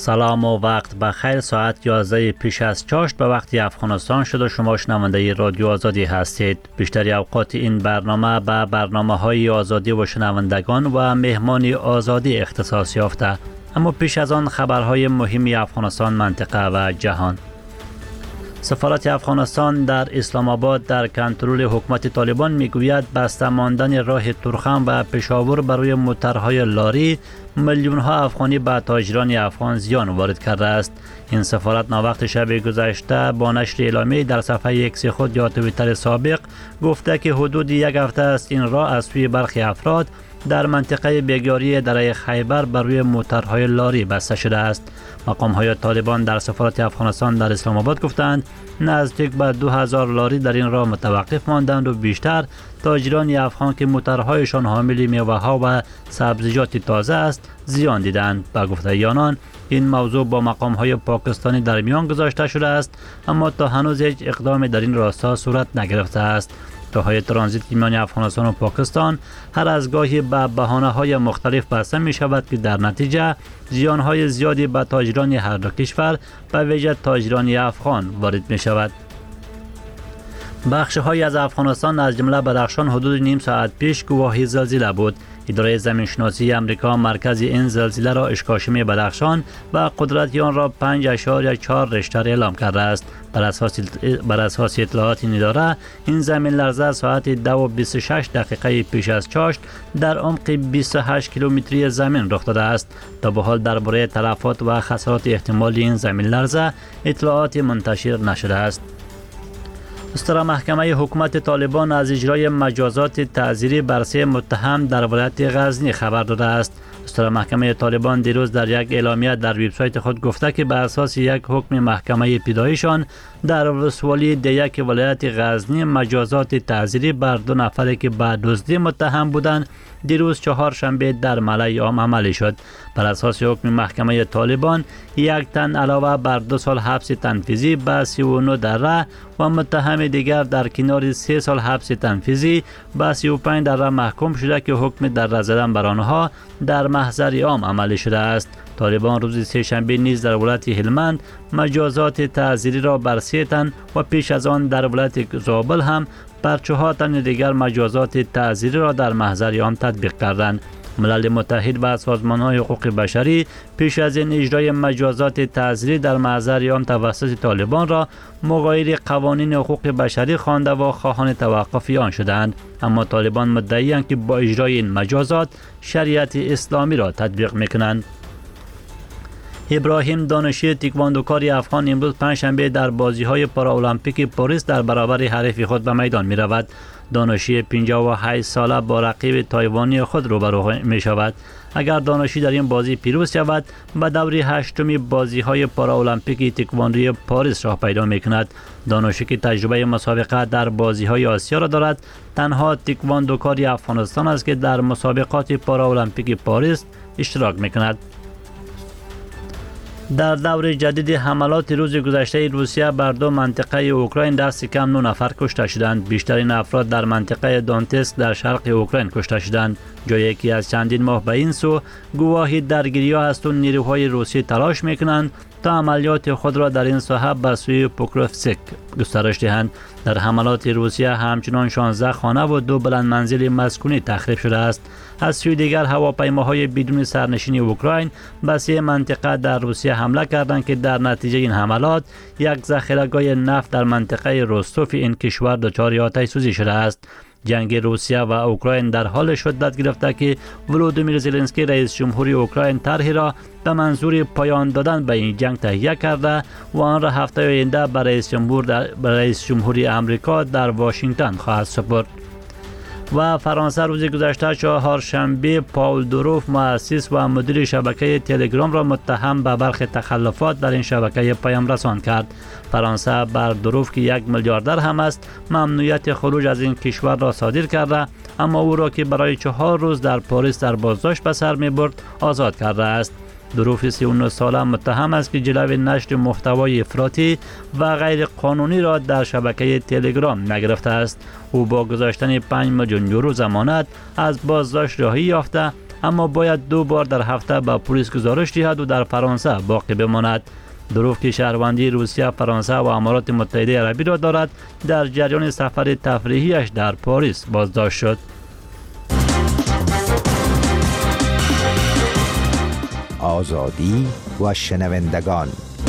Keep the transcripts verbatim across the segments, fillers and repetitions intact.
سلام و وقت بخیر. ساعت یازده پیش از چاشت به وقت افغانستان شد و شما شنونده رادیو آزادی هستید. بیشتری اوقات این برنامه به برنامه های آزادی و شنوندگان و مهمانی آزادی اختصاص یافته. اما پیش از آن خبرهای مهمی افغانستان، منطقه و جهان. سفارت افغانستان در اسلام آباد در کنترل حکومت طالبان میگوید بسته ماندن راه تورخم و پشاور برای موترهای لاری میلیون ها افغانی به تاجران افغان زیان وارد کرده است. این سفارت ناوقت شب گذشته با نشر اعلامیه در صفحه ایکس خود یا توییتر سابق گفته که حدود یک هفته است این راه از سوی برخی افراد در منطقه بگیاری دره خیبر بر روی موترهای لاری بسته شده است. مقام‌های طالبان در سفارت افغانستان در اسلام آباد گفتند نزدیک به دو هزار لاری در این راه متوقف ماندند و بیشتر تاجران افغان که موترهایشان حامل میوه‌ها و سبزیجات تازه است زیان دیدند. به گفته آنان این موضوع با مقام‌های پاکستانی در میان گذاشته شده است، اما تا هنوز هیچ اقدامی در این راستا صورت نگرفته است. راههای ترانزیت میان افغانستان و پاکستان هر از گاهی به بهانه‌های مختلف بسته می شود که در نتیجه زیان‌های زیادی به تاجران هر دو کشور به ویژه تاجران افغان وارد می شود. بخش‌های از افغانستان از جمله بدخشان حدود نیم ساعت پیش گواهی زلزله بود. اداره زمینشناسی امریکا مرکز این زلزله را اشکاشمی بدخشان و قدرت آن را پنج اشاریه چهار ریشتر اعلام کرده است. بر اساس بر اساس اطلاعات این اداره این زمین لرزه ساعت دو و بیست و شش دقیقه پیش از چاشت در عمق بیست و هشت کیلومتری زمین رخ داده است. تا به حال درباره تلفات و خسارات احتمالی این زمین لرزه اطلاعات منتشر نشده است. استرا محکمه حکومت طالبان از اجرای مجازات تعزیری بر سه متهم در ولایت غزنی خبر داده است. استرا محکمه طالبان دیروز در یک اعلامیه در وبسایت خود گفته که بر اساس یک حکم محکمه ابتداییشان در ولسوالی دیک ولایت غزنی مجازات تعزیری بر دو نفری که به دزدی متهم بودند دیروز چهارشنبه در ملای عام عملی شد. بر اساس حکم محکمه طالبان یک تن علاوه بر دو سال حبس تنفیذی به سی و نه دره و متهم دیگر در کنار سه سال حبس تنفیذی به سی و پنج دره محکوم شده که حکم در زدن بر آنها در محضر عام عملی شده است. طالبان روز سه‌شنبه نیز در ولایت هلمند مجازات تعزیری را بر سه تن و پیش از آن در ولایت زابل هم بر چهار تن دیگر مجازات تعزیری را در محضر عام تطبیق کردند. ملل متحد و سازمان‌های حقوق بشری پیش از این اجرای مجازات تعزیری در محضر عام توسط طالبان را مغایر قوانین حقوق بشری خوانده و خواهان توقف آن شدند، اما طالبان مدعی‌اند که با اجرای این مجازات شریعت اسلامی را تطبیق می‌کنند. ابراهیم دانشی تکواندوکار افغان امروز پنجشنبه در بازی‌های پارالمپیک پاریس در برابر حریف خود به میدان می‌رود. دانشی پنجاه و هشت ساله با رقیب تایوانی خود روبرو می‌شود. اگر دانشی در این بازی پیروز شود به دور هشتمی بازی‌های پارالمپیک تکواندوی پاریس راه پیدا می‌کند. دانشی که تجربه مسابقه در بازی‌های آسیا را دارد تنها تکواندوکار افغانستان است که در مسابقات پارالمپیک پاریس اشتراک می‌کند. در دور جدید حملات روز گذشته روسیه بر دو منطقه اوکراین دست کم نه نفر کشته شدند. بیشترین افراد در منطقه دونتسک در شرق اوکراین کشته شدند، جایی که از چندین ماه به این سو گواهی درگیری‌ها است و نیروهای روسی تلاش می‌کنند تا عملیات خود را در این ساحه به سوی پوکروفسک گسترش دهند. در حملات روسیه همچنان شانزده خانه و دو بلند منزل مسکونی تخریب شده است. از سوی دیگر هواپیماهای بدون سرنشین اوکراین به سه منطقه در روسیه حمله کردند که در نتیجه این حملات یک ذخیره‌گاه نفت در منطقه روستوف این کشور دچار آتش سوزی شده است. جنگ روسیه و اوکراین در حال شدت گرفته که ولودیمیر زلنسکی رئیس جمهوری اوکراین طرحی را به منظور پایان دادن به این جنگ تهیه کرده و آن را هفته آینده به رئیس جمهور رئیس جمهوری آمریکا در واشنگتن خواهد سپرد. و فرانسه روز گذشته چهارشنبه پاول دوروف مؤسس و مدیر شبکه تلگرام را متهم به برخی تخلفات در این شبکه پیام رسان کرد. فرانسه بر دوروف که یک میلیاردر هم است ممنوعیت خروج از این کشور را صادر کرده، اما او را که برای چهار روز در پاریس در بازداشت به سر می‌برد آزاد کرده است. دوروف سی و نه ساله متهم است که جلوی نشر محتوای افراطی و غیر قانونی را در شبکه تلگرام نگرفته است. او با گذاشتن پنج میلیون یورو ضمانت از بازداشت رهایی یافته، اما باید دو بار در هفته به پلیس گزارش دهد و در فرانسه باقی بماند. دروغ که شهروندی روسیه، فرانسه و امارات متحده عربی را دارد، در جریان سفر تفریحیش در پاریس بازداشت شد. آزادی و شنوندگان.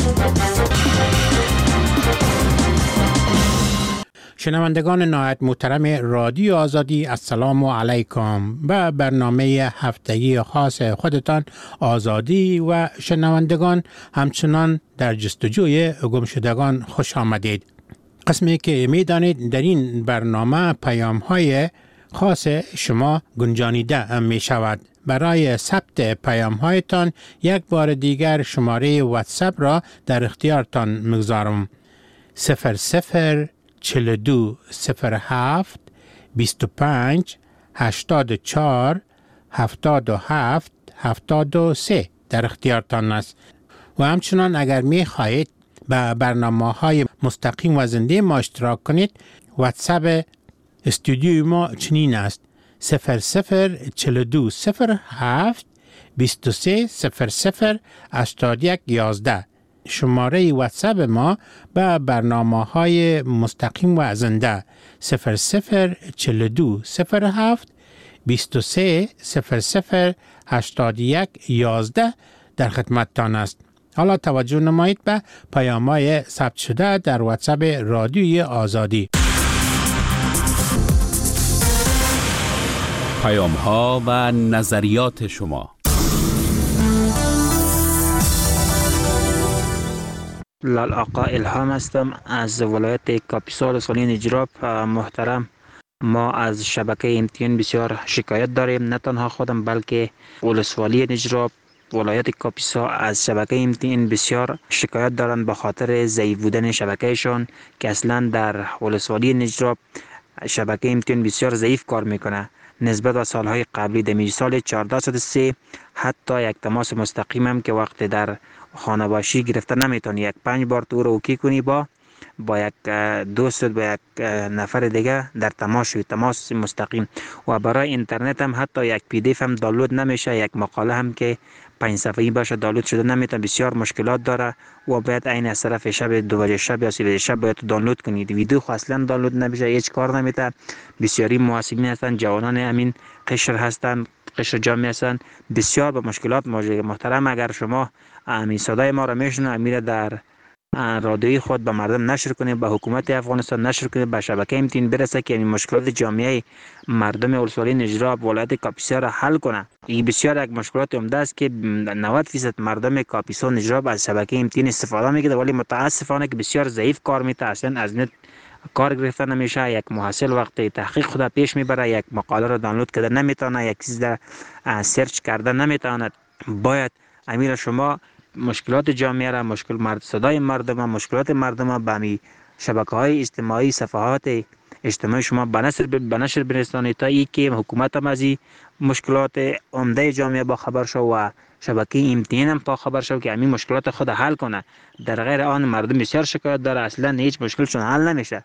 شنوندگان نهایت محترم رادیو آزادی، السلام علیکم. به برنامه هفتگی خاص خودتان آزادی و شنوندگان همچنان در جستجوی گم شدگان خوش آمدید. قسمی که میدانید در این برنامه پیام های خاص شما گنجانیده می شود. برای ثبت پیام هایتان یک بار دیگر شماره واتساپ را در اختیارتان میگذارم. صفر صفر چهل و دو صفر هفت بیست و پنج هشتاد و چهار هفتاد و هفت هفتاد و سه در اختیارتان است. و همچنان اگر می خواهید به برنامه های مستقیم و زنده ما اشتراک کنید، واتساپ استودیوی ما چنین است: صفر صفر چهل و دو صفر هفت بیست و سه صفر صفر هشتاد و یک یازده. شماره واتساپ ما به برنامه های مستقیم و زنده صفر صفر چهل و دو صفر هفت بیست و سه صفر صفر هشتاد و یک یازده در خدمتتان است. حالا توجه نمایید به پیام‌های ثبت شده در واتساپ رادیوی آزادی. پیام‌ها و نظریات شما. لال آقا الهام هستم از ولایت کاپیسا ولسوالی نجراب. محترم، ما از شبکه ام تی ان بسیار شکایت داریم، نه تنها خودم بلکه ولسوالی نجراب، ولایت کاپیسا از شبکه ام تی ان بسیار شکایت دارند به خاطر ضعیف بودن شبکهشان که اصلا در ولسوالی نجراب شبکه ام تی ان بسیار ضعیف کار میکنه نسبت به سالهای قبلی. در سال چهارده صد و سه حتی یک تماس مستقیم هم که وقت در خانه باشی گرفته نمیتونی، یک پنج بار تو رو اوکی کنی با با یک دوست با یک نفر دیگه در تماس شوی، تماس مستقیم. و برای اینترنت هم حتی یک پی دی اف هم دانلود نمیشه، یک مقاله هم که پنج صفحه‌ای باشه دانلود شده نمیتونه، بسیار مشکلات داره و باید عین از طرف شب دو بجه شب یا سه بجه شب باید دانلود کنید. ویدیو خو اصلا دانلود نمیشه، هیچ کار نمیته. بسیاری محاسبین هستن، جوانان همین قشر هستن، قشر جامعه هستن، بسیار به مشکلات مواجه. محترم، اگر شما همین صدای ما را میشنوید، امیر در رادیوی خود به مردم نشر کنید، به حکومت افغانستان نشر کنید، به شبکه ام تی ان برسه که این مشکلات جامعه مردم ولسوالی نجراب ولایت کاپیسا را حل کنه. این بسیار یک مشکلات عمده است که نود درصد مردم کاپیسا نجراب از شبکه ام تی ان استفاده میکنه، ولی متاسفانه که بسیار ضعیف کار میته، اصلا از نت کار گرفته نمیشه. یک محصل وقتی تحقیق خود پیش میبره، یک مقاله را دانلود کرده نمیتونه، یک چیز را سرچ کرده نمیتونه. باید امیر شما مشکلات جامعه را، مشکل مرد صدای مردم، مشکلات مردم به می شبکه های اجتماعی، صفحات اجتماعی شما به نشر به نشر برسانید تا ای که حکومت هم از مشکلات عمده جامعه با خبر شو و شبکه ام تی ان هم با خبر شو که همین مشکلات خود حل کنه. در غیر آن مردم بسیار شکایت داره، اصلا هیچ مشکلشون حل نمیشه.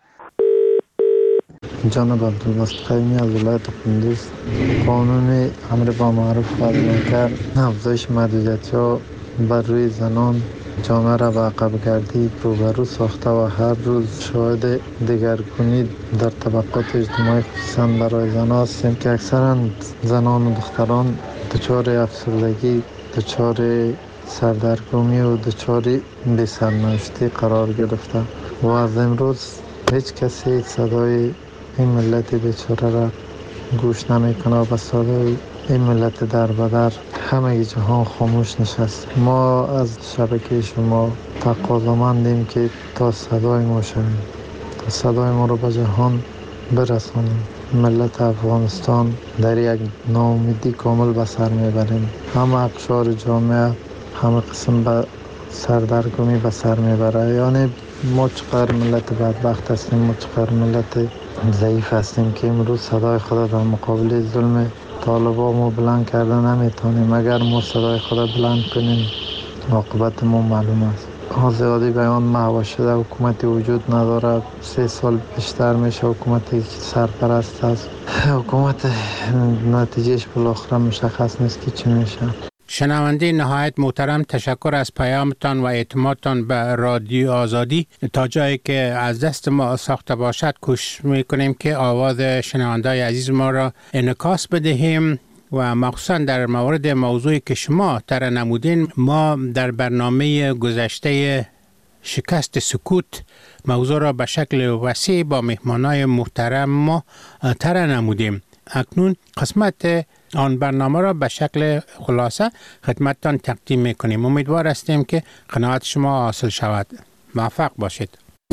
جناب عبدالباسط قیمی از ولایت قندوز. قانون امر با معروف و منکر افزایش محدودیت‌ها بر روی زنان جامعه را به عقب گردی روبرو ساخته و هر روز شاهد دگرگونی در طبقات اجتماعی خصوصا برای زنان هستیم که اکثرا زنان و دختران دچار افسردگی، دچار سردرگمی و دچار بی‌سرنوشتی قرار گرفته و از امروز هیچ کسی صدای این ملت بیچاره را گوش نمیکنه و به صدای این ملت در بدر همه جهان خاموش نشست. ما از شبکه شما تقاضامندیم که تا صدای ما شویم، تا صدای ما رو به جهان برسانیم. ملت افغانستان در یک ناامیدی کامل به سر میبریم، همه اقشار جامعه همه قسم به سردرگمی به سر میبره. یعنی ما چقدر ملت بدبخت هستیم، ما چقدر ملت ضعیف هستیم که امروز صدای خود در مقابل ظلم طالبا ما بلند کرده نمیتونیم. اگر ما صدای خود بلند کنیم عاقبت ما معلوم است. آزادی بیان محو شده، حکومتی وجود نداره. سه سال بیشتر میشه حکومتی که سرپرست است. حکومت نتیجهش بالاخره مشخص نیست که چی میشه. شنونده نهایت محترم، تشکر از پیامتان و اعتمادتان به رادیو آزادی. تا جایی که از دست ما ساخته باشد کوشش میکنیم که آواز شنونده‌های عزیز ما را انعکاس بدهیم و مخصوصا در مورد موضوعی که شما طرح نمودین. ما در برنامه گذشته شکست سکوت موضوع را به شکل وسیع با مهمانای محترم ما طرح نمودیم. اکنون قسمت آن برنامه را به شکل خلاصه خدمتتان تقدیم میکنیم. امیدوار هستیم که قناعت شما حاصل شود. موفق باشید.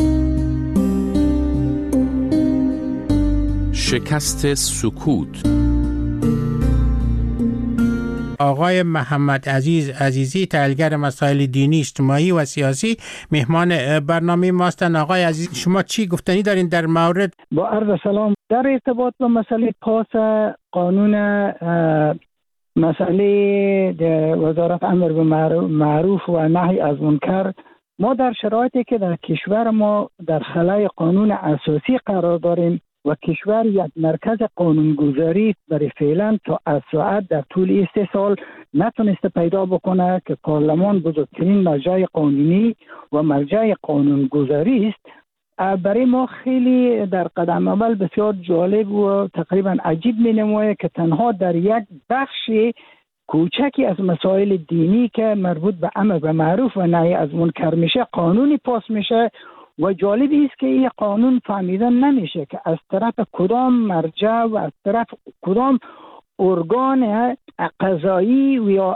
شکست سکوت. آقای محمد عزیز عزیزی، تحلیلگر مسائل دینی، اجتماعی و سیاسی، مهمان برنامه ماستن. آقای عزیز، شما چی گفتنی دارین در مورد؟ با عرض سلام. در ارتباط با مسئله پاس قانون مسئله وزارت امر به معروف و نهی از منکر، ما در شرایطی که در کشور ما در خلای قانون اساسی قرار داریم و کشور یک مرکز قانونگذاری برای فعلا تا از ساعت در طول سه سال نتونسته پیدا بکنه که پارلمان بزرگترین مرجع قانونی و مرجع قانونگذاری است. برای ما خیلی در قدم اول بسیار جالب و تقریبا عجیب می نماید که تنها در یک بخش کوچکی از مسائل دینی که مربوط به امر به معروف و نهی از منکر میشه قانونی پاس میشه و جالبی است که این قانون فهمیدن نمیشه که از طرف کدام مرجع و از طرف کدام ارگان قضایی و یا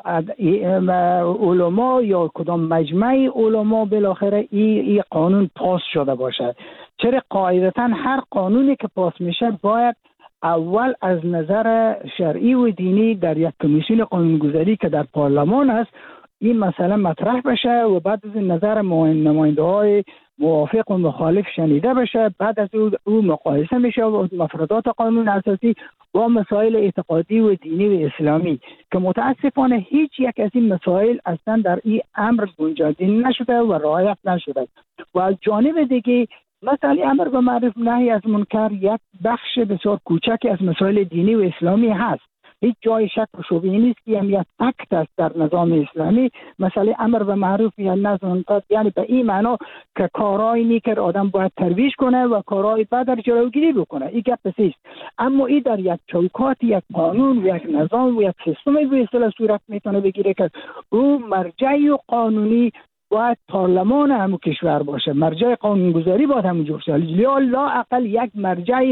علما یا کدام مجمع علما بالاخره این ای قانون پاس شده باشه. چرا قاعدتا هر قانونی که پاس میشه باید اول از نظر شرعی و دینی در یک کمیسیون قانونگذاری که در پارلمان است این مسئله مطرح بشه و بعد از نظر نماینده های موافق و مخالف شنیده بشه، بعد از او, او مقایسه میشه و مفردات قانون اساسی با مسائل اعتقادی و دینی و اسلامی که متاسفانه هیچ یک از این مسائل اصلا در این امر گنجانده نشده و رعایت نشده. و از جانب دیگه مسئله امر به معروف نهی از منکر یک بخش بسیار کوچکی از مسائل دینی و اسلامی هست. هیچ جای شک و شبهه نیست که هم یک فکت است در نظام اسلامی. مسئله امر به معروف یا نهی از منکر یعنی به این معنا که کارهای نیک آدم باید ترویج کنه و کارهای بد در جلوگیری بکنه. این گپ است. اما این در یک چوکات یک قانون و یک نظام و یک سیستم به اصطلاح صورت میتونه بگیره که او مرجع قانونی باید پارلمان همون کشور باشه، مرجع قانونگذاری باید همون جور باشه، یا لا اقل یک مرجع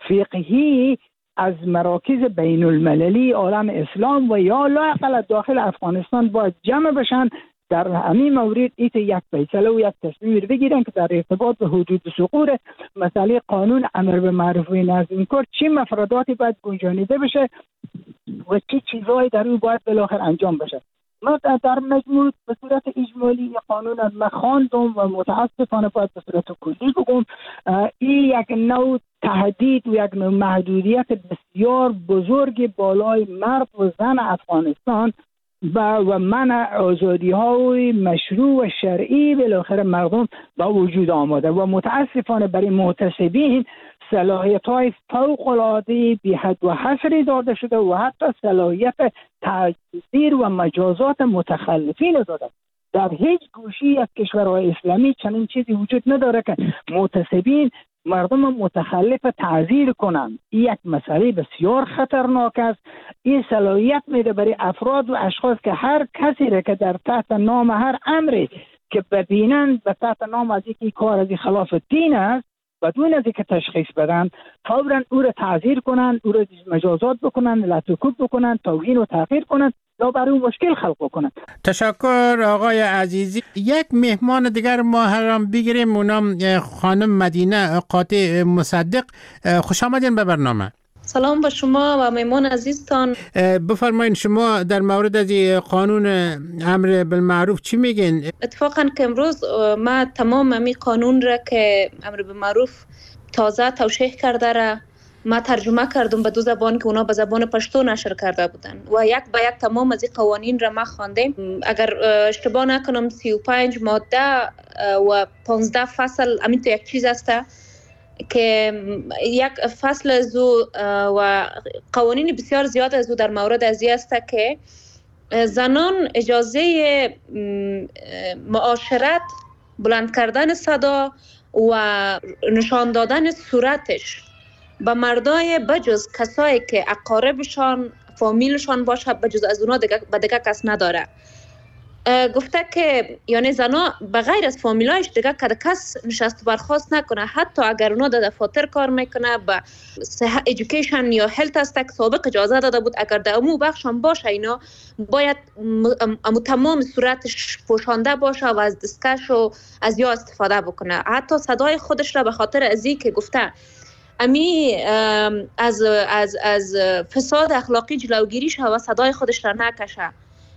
فقهی از مراکز بین المللی عالم اسلام و یا لا اقل داخل افغانستان باید جمع بشن در همین مورد ایت یک فیصله و یک تصمیم بگیرن که در ارتباط به حدود سقوط مسئله قانون امر به معروف و نهی از منکر چه مفرداتی باید گنجانیده بشه و چه چیزهایی در اون باید بالاخره انجام بشه. ما در مجموع به صورت اجمالی قانون از مخاندم و متاسفانه باید به صورت کلی بگم این یک نوع تهدید و یک نوع محدودیت بسیار بزرگ بالای مرد و زن افغانستان و منع آزادی های مشروع و شرعی بالاخره مردم با وجود آمده و متاسفانه برای معتصبین صلاحیت های فوق العاده بی حد و حصری داده شده و حتی صلاحیت تعزیر و مجازات متخلفین داده. در هیچ گوشی از کشورهای اسلامی چنین چیزی وجود نداره که معتصبین مردم متخلف تعزیر کنند. این یک مسئله بسیار خطرناک است. این صلاحیت میده برای افراد و اشخاص که هر کسی را که در تحت نام هر امری که ببینند به تحت نام از اینکه کار از خلاف دین است بدون از اینکه تشخیص بدن فوراً او را تعزیر کنند، او را مجازات بکنند، لطوکوب بکنند، توهین و تحقیر کنند یا برای او مشکل خلق بکنند. تشکر آقای عزیزی. یک مهمان دیگر ما هم بگیریم، اونم خانم مدینه قاطع مصدق. خوش آمدین به برنامه. سلام به شما و مهمان عزیزتان. بفرمایید شما در مورد از قانون امر بالمعروف چی میگین؟ اتفاقا که امروز ما تمام امی قانون را که امر بالمعروف تازه توشیح کرده را ما ترجمه کردم به دو زبان که اونا به زبان پشتو نشر کرده بودن و یک به یک تمام از این قوانین را ما خواندیم. اگر اشتباه نکنم سی و پنج ماده و پانزده فصل همین تو یک چیز است که یک فصل از و قوانین بسیار زیاد از در مورد از این است که زنان اجازه معاشرت، بلند کردن صدا و نشان دادن صورتش به مردای بجز کسایی که اقاربشان، فامیلشان باشه، بجز از اونا دیگه به دیگه کس نداره. گفته که یعنی زنا بغیر از فامیلایش دیگه که کس نشست برخواست نکنه، حتی اگر اونا در دفاتر کار میکنه، به صحت ایژوکیشن یا هلت است که سابق اجازه داده بود اگر در امو بخشم باشه اینا باید امو تمام صورتش پوشانده باشه و از دستکش و از یا استفاده بکنه. حتی صدای خودش را به خاطر ازی که گفته امی از از از فساد اخلاقی جلوگیری شه و صدای خودش را نکشه.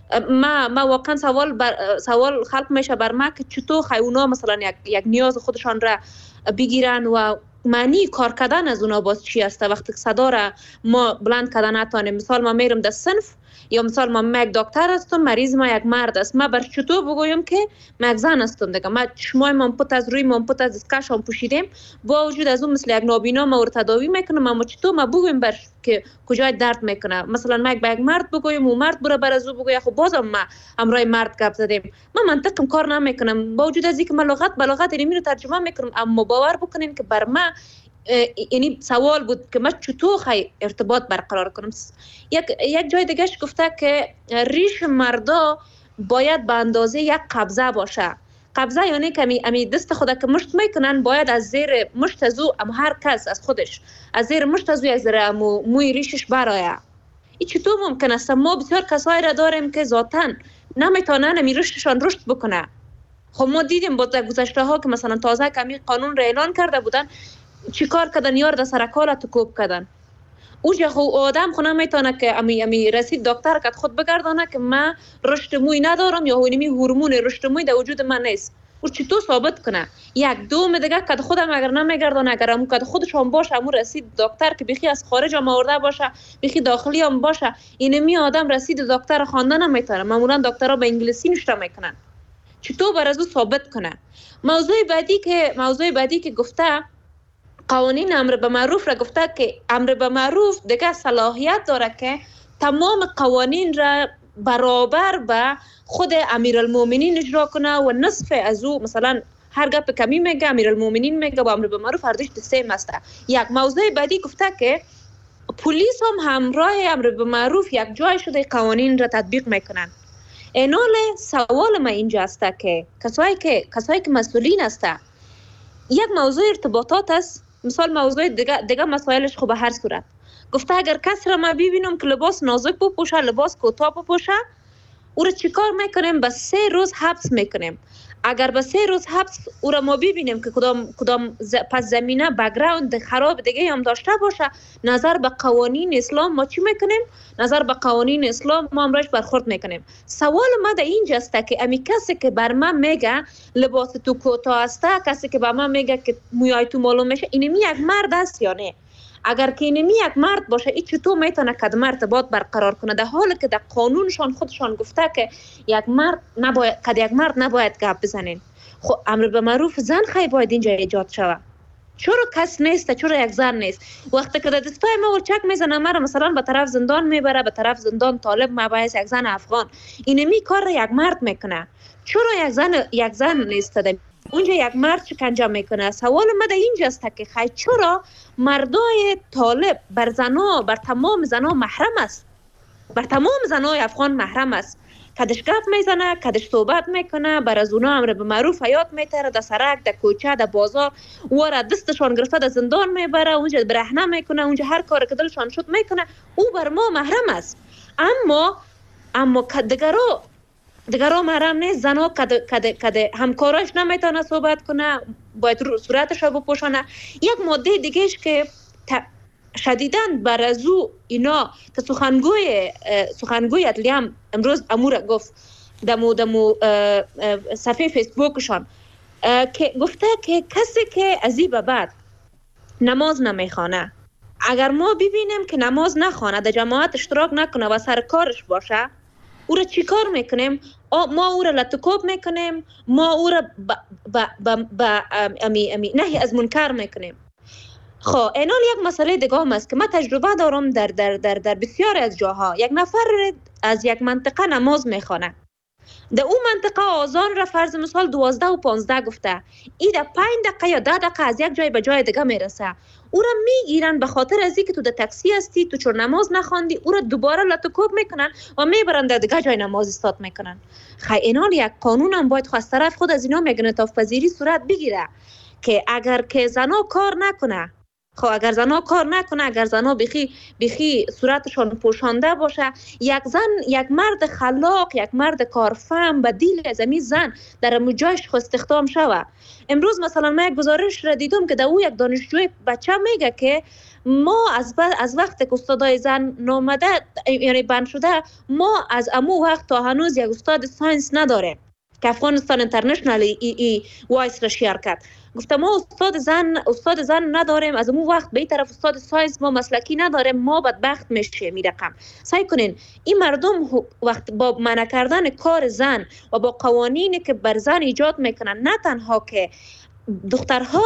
ما ما واقعا سوال بر سوال خلق میشه بر ما که چطور خیونا مثلا یک یک نیاز خودشان را بگیرن و معنی کار کردن از اونا باز چی است وقتی صدا را ما بلند کردن نتونیم. مثال ما میرم در صنف یا مثال ما یک دکتر هستم، مریض ما یک مرد است، ما بر چطور بگویم که ما یک زن هستم دیگه؟ ما چشمای من پت از روی من پت از دستکش هم پوشیدیم با وجود از اون مثل یک نابینا ما رو تداوی میکنم، ما چطور ما بگویم بر که کجای درد میکنه؟ مثلا ما یک به یک مرد بگویم و مرد بره بر از او بگویم خب بازم ما همراه مرد گپ زدیم، ما منطقم کار نمیکنم با وجود از اینکه ما لغت به لغت اینو رو ترجمه میکنم. اما باور بکنین که بر ما یعنی سوال بود که من چطور خی ارتباط برقرار کنم. یک یک جای دیگهش گفته که ریش مردا باید به اندازه یک قبضه باشه. قبضه یعنی که امی, امی دست خدا که مشت میکنن باید از زیر مشت از او ام هر کس از خودش از زیر مشت از او از زیر امو موی ریشش برایه. این چطور ممکن است؟ ما بسیار کسایی را داریم که ذاتن نمیتونن امی ریششان رشد بکنه. خب ما دیدیم با گذشته ها که مثلا تازه کمی قانون را اعلان کرده بودن چی کار کردن؟ یار در سرکال تو کوب کردن. اوجه خو آدم خو نمیتونه که امی امی رسید دکتر که خود بگردانه که من رشد موی ندارم یا هونمی هورمون رشد موی در وجود من نیست. او چطور ثابت کنه؟ یک دوم دیگه که خودم اگر نمیگردانه، اگر هم که خودش هم باشه، همون رسید دکتر که بخی از خارج هم آورده باشه، بخی داخلی هم باشه، اینمی آدم رسید دکتر خواندن نمیتونه. معمولا دکترها به انگلیسی نوشته میکنن. چطور بر از او ثابت کنه؟ موضوع بعدی که موضوع بعدی که گفته قوانین امر به معروف را گفته که امر به معروف دیگه صلاحیت داره که تمام قوانین را برابر به خود امیرالمومنین اجرا کنه و نصف از او مثلا هر گپ کمی میگه امیرالمومنین میگه با امر به معروف هر دوش سیم است. یک موضوع بعدی گفته که پلیس هم همراه امر به معروف یک جای شده قوانین را تطبیق میکنن. اینال سوال ما اینجا است که کسایی که کسایی که مسئولین است، یک موضوع ارتباطات است، مثال موضوع دیگه دیگه مسائلش خو به هر صورت گفته اگر کس را ما ببینم که لباس نازک بپوشه، لباس کوتاه بپوشه، او را چیکار میکنیم؟ به سه روز حبس میکنیم. اگر به سه روز حبس او را ما ببینیم که کدام کدام ز... پس زمینه بک‌گراند خراب دیگه هم داشته باشه، نظر به قوانین اسلام ما چی میکنیم؟ نظر به قوانین اسلام ما امرش برخورد میکنیم. سوال ما در اینجا است که امی کسی که بر من میگه لباس تو کوتاه است، کسی که بر من میگه که موهای تو معلوم میشه، اینمی یک مرد است یا نه؟ اگر که اینمی یک مرد باشه، این چطور میتونه کدام ارتباط برقرار کنه در حالی که در قانونشان خودشان گفته که یک مرد نباید کد یک مرد نباید گپ بزنین؟ خب امر به معروف زن خیلی باید اینجا ایجاد شود. چرا کس نیست؟ چرا یک زن نیست؟ وقتی که در دستای ما ورچک میزنه مرا مثلا به طرف زندان میبره، به طرف زندان طالب مباحث یک زن افغان، اینمی کار را یک مرد میکنه. چرا یک زن یک زن نیست؟ اونجا یک مرد شکنجه میکنه. سوال ما در اینجاست که خیلی چرا مردای طالب بر زنا، بر تمام زنا محرم است؟ بر تمام زنای افغان محرم است. کدش گپ میزنه، کدش صحبت میکنه، بر از اونا امر به معروف حیات میتره، در سرک، در کوچه، در بازار، وره دستشان گرفته در زندان میبره، اونجا برهنه میکنه، اونجا هر کار که دلشان شد میکنه. او بر ما محرم است. اما اما دیگرو دیگرو محرم نیست. زنا کده کده کده همکاراش نمیتونه صحبت کنه، باید صورتش رو بپوشانه. یک ماده دیگهش که شدیداً بر از او اینا که سخنگوی سخنگوی عدلیه هم امروز امور گفت دمو دمو صفحه فیسبوکشان که گفته که کسی که از این به بعد نماز نمیخوانه، اگر ما ببینیم که نماز نخوانه، در جماعت اشتراک نکنه و سر کارش باشه، او را چی کار میکنیم؟ ما او را لطکوب میکنیم، ما او را با, با, با, با امی امی نهی از منکر میکنیم. خب اینال یک مسئله دیگه هم است که من تجربه دارم در در در در بسیار از جاها. یک نفر از یک منطقه نماز میخوانه، در اون منطقه آذان را فرض مثال دوازده و پانزده گفته، ای در پنج دقیقه یا ده دقیقه از یک جای به جای دیگه میرسه، او را میگیرن به خاطر از اینکه تو در تاکسی هستی، تو چون نماز نخواندی، او را دوباره لطکوب میکنن و میبرن در دیگه جای نماز استاد میکنن. خیلی اینال یک قانون هم باید خواست طرف خود از اینا میگن انعطاف پذیری صورت بگیره که اگر که زنا کار نکنه، خب اگر زنا کار نکنه، اگر زنا بخی بخی صورتشان پوشانده باشه، یک زن، یک مرد خلاق، یک مرد کارفهم به دیل از این زن در مجاش خو استخدام شوه. امروز مثلا من یک گزارش را دیدم که در او یک دانشجوی بچه میگه که ما از از وقتی که استادای زن نامده یعنی بند شده، ما از امو وقت تا هنوز یک استاد ساینس نداریم که افغانستان اینترنشنال ای ای وایس را شیر کرد. گفتم ما استاد زن استاد زن نداریم، از اون وقت به این طرف استاد ساینس ما مسلکی نداریم، ما بدبخت میشیم. این رقم سعی کنین این مردم وقت با منع کردن کار زن و با قوانینی که بر زن ایجاد میکنن، نه تنها که دخترها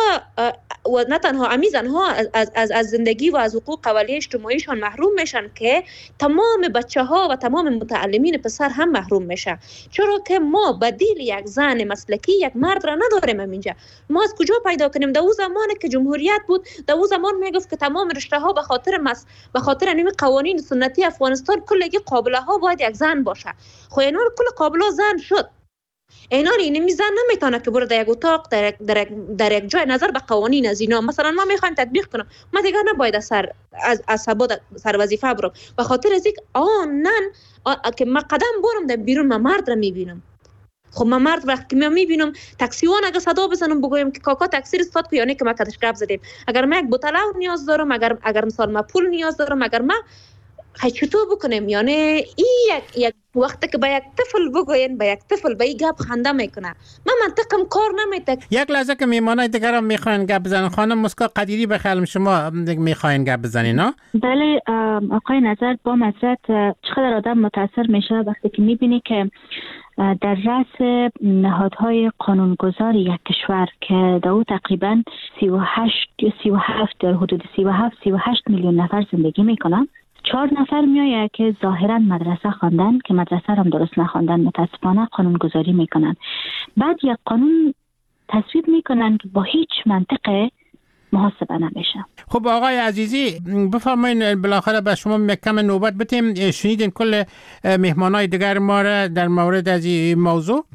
و نه تنها امی زنها از, از, از زندگی و از حقوق اولیه اجتماعیشان محروم میشن، که تمام بچه ها و تمام متعلمین پسر هم محروم میشن. چرا که ما بدیل یک زن مسلکی یک مرد را نداریم اینجا. ما از کجا پیدا کنیم؟ در اون زمانی که جمهوریت بود، در اون زمان میگفت که تمام رشته ها به خاطر مس... به خاطر نمی قوانین سنتی افغانستان کلگی قابله ها باید یک زن باشه. خو اینا کل قابله زن شد. اینا اینمی زن نمیتونه که برو در یک اتاق در یک, در, یک در یک جای نظر به قوانین از اینا مثلا ما میخوایم تطبیق کنم، ما دیگه نباید سر از از سبد سر وظیفه برم به خاطر از اینکه آنن که ما قدم برم در بیرون ما مرد را میبینم. خب ما مرد وقتی که میبینم تاکسیوان اگه صدا بزنم بگویم که کاکا تاکسی استاد کو، یعنی که ما کدش گپ زدیم. اگر ما یک بوتل نیاز دارم، اگر اگر مثلا ما پول نیاز دارم، اگر ما خیلی چطور بکنیم؟ یعنی این یک, یک وقتی که با یک طفل بگوین، با یک طفل با این گپ خنده میکنه. من منطقم کار نمیده. یک لحظه که میمانای دیگر هم میخواین گپ بزنن. خانم مسکا قدیری بخیالم شما میخواین گپ بزنین ها؟ بله آقای نظر، با مزرد چقدر آدم متاثر میشه وقتی که میبینی که در رأس نهادهای قانونگذار یک کشور که در او تقریبا سی و هشت سی و هفت در حدود سی و هفت سی و هشت میلیون نفر زندگی میکنن، چهار نفر میآید که ظاهرا مدرسه خواندن که مدرسه هم درست نخواندن، متاسفانه قانون گذاری میکنن. بعد یک قانون تصویب میکنن که با هیچ منطق محاسبه نمیشه. خب آقای عزیزی بفرمایید، بالاخره به شما کم نوبت بتیم. شنیدین کل مهمانای دیگر ما را در مورد از این موضوع؟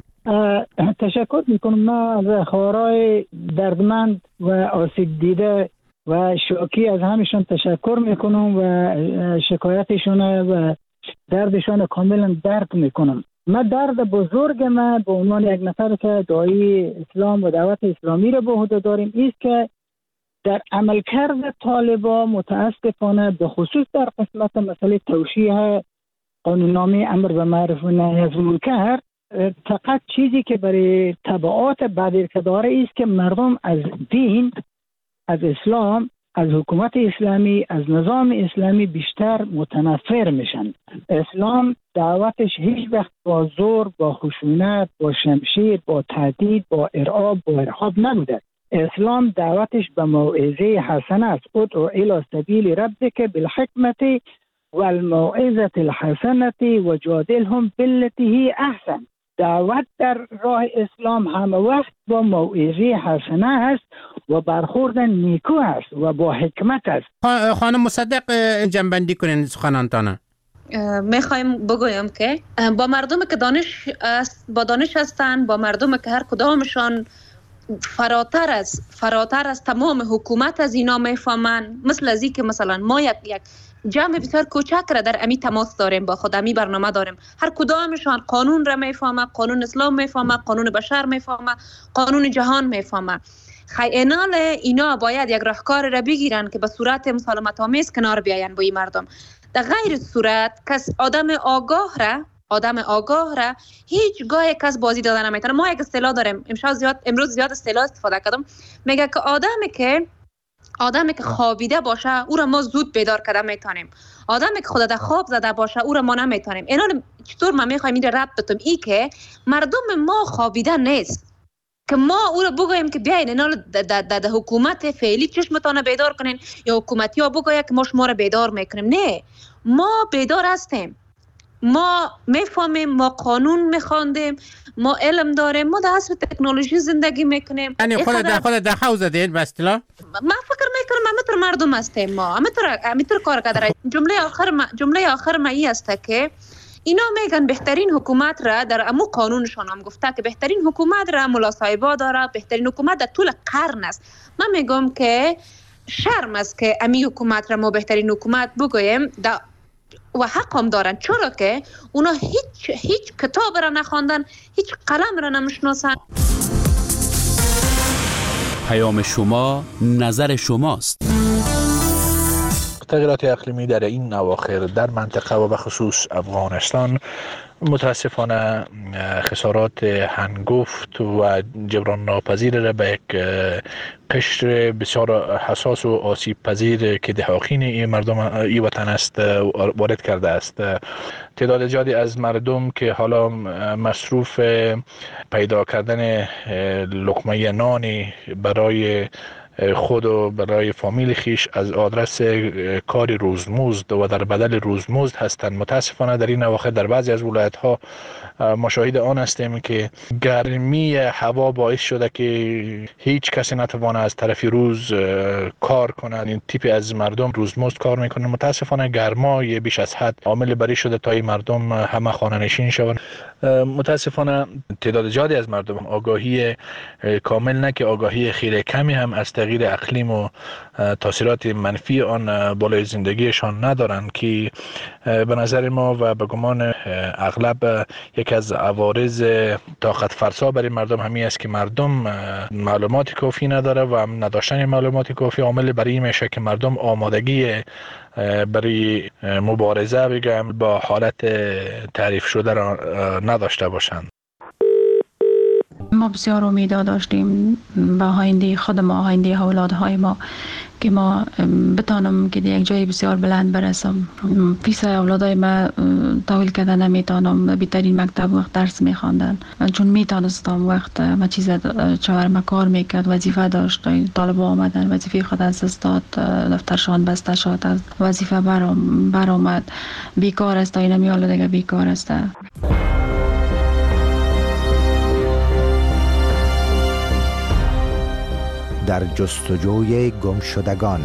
تشکر میکنم. من از خبرهای دردمند و آسیب دیده و شوکی از همشون تشکر میکنم و شکایتشون و دردشون کاملا درک میکنم. من درد بزرگ من به عنوان یک نفر که داعی اسلام و دعوت اسلامی را به عهده داریم است که در عملکرد طالبان متاسفانه به خصوص در قسمت مسئله توشیح قانوننامه امر به معروف و نهی از منکر، فقط چیزی که برای تبعات بعدی که داره است که مردم از دین، از اسلام، از حکومت اسلامی، از نظام اسلامی بیشتر متنفر میشن. اسلام دعوتش هیچ وقت با زور، با خشونت، با شمشیر، با تهدید، با ارعاب، با ارهاب نبوده. اسلام دعوتش به موعظه حسنه است. ادعو الی سبیل ربک بالحکمت والموعظه الحسنه وجادلهم بالتي هی احسن. دعوت در راه اسلام همه وقت با موعظه حسنه است و برخورد نیکو است و با حکمت است. خانم مصدق جنبندی کنین سخنانتانه. میخوایم بگویم که با مردم که دانش است، با دانش هستند، با مردم که هر کدامشان فراتر از فراتر از تمام حکومت از اینا میفهمن، مثل از این که مثلا ما یک یک جمع بسیار کوچک را در امی تماس داریم، با خود امی برنامه داریم، هر کدامشان قانون را میفهمه، قانون اسلام میفهمه، قانون بشر میفهمه، قانون جهان میفهمه. خیانال اینا باید یک راهکار را بگیرن که به صورت مسالمت آمیز کنار بیاین با این مردم. در غیر صورت کس آدم آگاه را آدم آگاه را هیچ گاه کس بازی دادن نمیتونه. ما یک اصطلاح داریم، امشب زیاد امروز زیاد اصطلاح استفاده کردم، میگه که آدمی که آدمی که خوابیده باشه او را ما زود بیدار کرده میتونیم. آدمی که خود در خواب زده باشه او را ما نمیتونیم. اینا چطور ما میخوایم این ربط بتیم؟ ای که مردم ما خوابیده نیست که ما او را بگوییم که بیاین اینا در حکومت فعلی چشمتان بیدار کنین یا حکومتی ها بگوید که ما شما را بیدار میکنیم. نه، ما بیدار هستیم، ما میفهمیم، ما قانون میخواندیم، ما علم داریم، ما در عصر تکنولوژی زندگی میکنیم. یعنی خود در خود در حوزه دید به اصطلاح ما فکر میکنم همینطور مردم هستیم، ما همینطور همینطور کار کرده. جمله آخر ما جمله آخر ما این است که اینا میگن بهترین حکومت را در امو قانونشان هم گفته که بهترین حکومت را ملا صاحبا داره، بهترین حکومت در طول قرن است. من میگم که شرم است که امی حکومت را ما بهترین حکومت بگوییم و حق هم دارن، چرا که اونا هیچ هیچ کتاب را نخواندن، هیچ قلم را نمیشناسن. پیام شما، نظر شماست. تغییرات اقلیمی در این اواخر در منطقه و به خصوص افغانستان متاسفانه خسارات هنگفت و جبران ناپذیر را به یک قشر بسیار حساس و آسیب پذیر که دهاقین این مردم این وطن است وارد کرده است. تعداد زیادی از مردم که حالا مصروف پیدا کردن لقمه نانی برای خود و برای فامیل خیش از آدرس کار روزمزد و در بدل روزمزد هستند. متاسفانه در این اواخر در بعضی از ولایت ها ما شاهد آن هستیم که گرمی هوا باعث شده که هیچ کسی نتوانه از طرف روز کار کنه. این تیپی از مردم روزمزد کار میکنه. متاسفانه گرمای بیش از حد عامل بری شده تا این مردم همه خانه نشین شوند. متاسفانه تعداد زیادی از مردم آگاهی کامل نه که آگاهی خیلی کمی هم از تغییر اقلیم و تاثیرات منفی آن بالای زندگیشان ندارند که به نظر ما و به گمان اغلب یک از عوارض طاقت فرسا برای مردم همین است که مردم معلومات کافی نداره و نداشتن معلومات کافی عامل برای این میشه که مردم آمادگی برای مبارزه بگم با حالت تعریف شده را نداشته باشند. ما بسیار امیدا داشتیم به آینده خود ما، آینده اولادهای ما که ما بتانم که یک جای بسیار بلند برسم. فیس اولادای ما تحویل کرده نمیتونم، بهترین مکتب وقت درس میخواندن چون میتونستم وقت ما چیز چهار ما کار میکرد، وظیفه داشت، طالب آمدن وظیفه خود از دست داد، دفترشان بسته شد، از وظیفه برام برآمد، بیکار است، اینا میاله دیگه بیکار است. در جستجوی گمشدگان.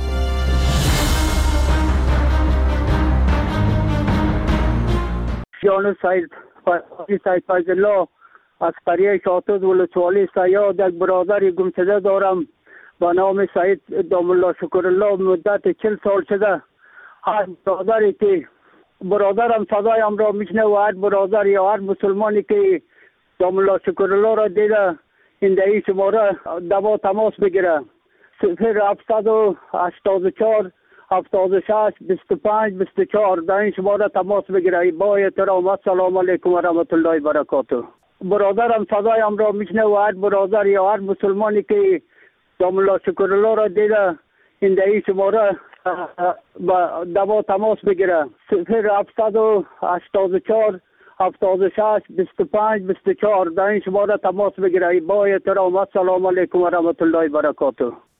جان سید سید فیض الله از قریه شاطد ولسوالی سیاد یک برادر گمشده دارم با نام سید دام الله شکر الله. مدت چل سال شده هر برادری که برادرم صدایم را میشنه و هر برادر یا هر مسلمانی که دام الله شکر الله را دیده این دهی شماره دوا تماس بگیره. صفر هفتصد و هشتاد و چهار هفتاد و شش بیست و پنج بیست و چهار در این شماره تماس بگیره. با احترام السلام علیکم و رحمت الله و برکاته. برادرم صدایم را میشنه و هر برادر یا هر مسلمانی که دام الله شکر الله را دیده این دهی شماره دوا تماس بگیره. صفر هفتصد و هشتاد و چهار هفتاد و شش بیست و پنج بیست و چهار در این شماره تماس بگیره. با احترام السلام علیکم و رحمت الله و برکاته.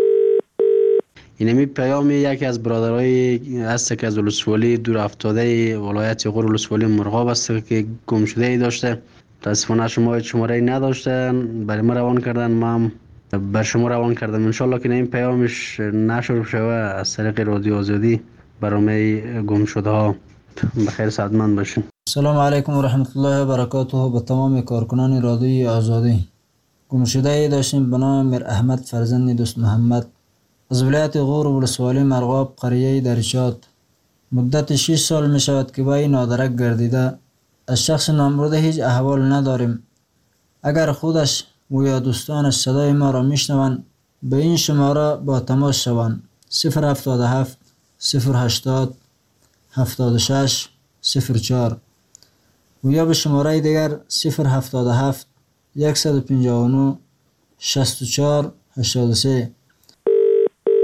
اینمی پیام یکی از برادرای هست که از ولسوالی دور افتاده ولایت غور ولسوالی مرغاب است که گم شده ای داشته. متاسفانه شما شماره نداشته، برای ما روان کردن، ما بر شما روان کردم. ان شاء الله که این پیامش نشر شوه از طریق رادیو آزادی برای گم شده ها. بخیر سعادتمند باشین. سلام علیکم و رحمت الله و برکاته. به تمام کارکنان رادیوی آزادی. گمشده ای داشتیم به نام میر احمد فرزند دوست محمد از ولایت غور ولسوالی مرغاب قریه درشاد. مدت شش سال می شود که با این نادرک گردیده. از شخص نامبرده هیچ احوال نداریم. اگر خودش و یا دوستانش صدای ما را میشنوند به این شماره با تماس شوند. صفر هفتاد و هفت صفر هشتاد هفتاد و شش صفر چهار و یا به شماره دیگر صفر هفتاد و هفت صد و پنجاه و نه شصت و چهار هشتاد و سه.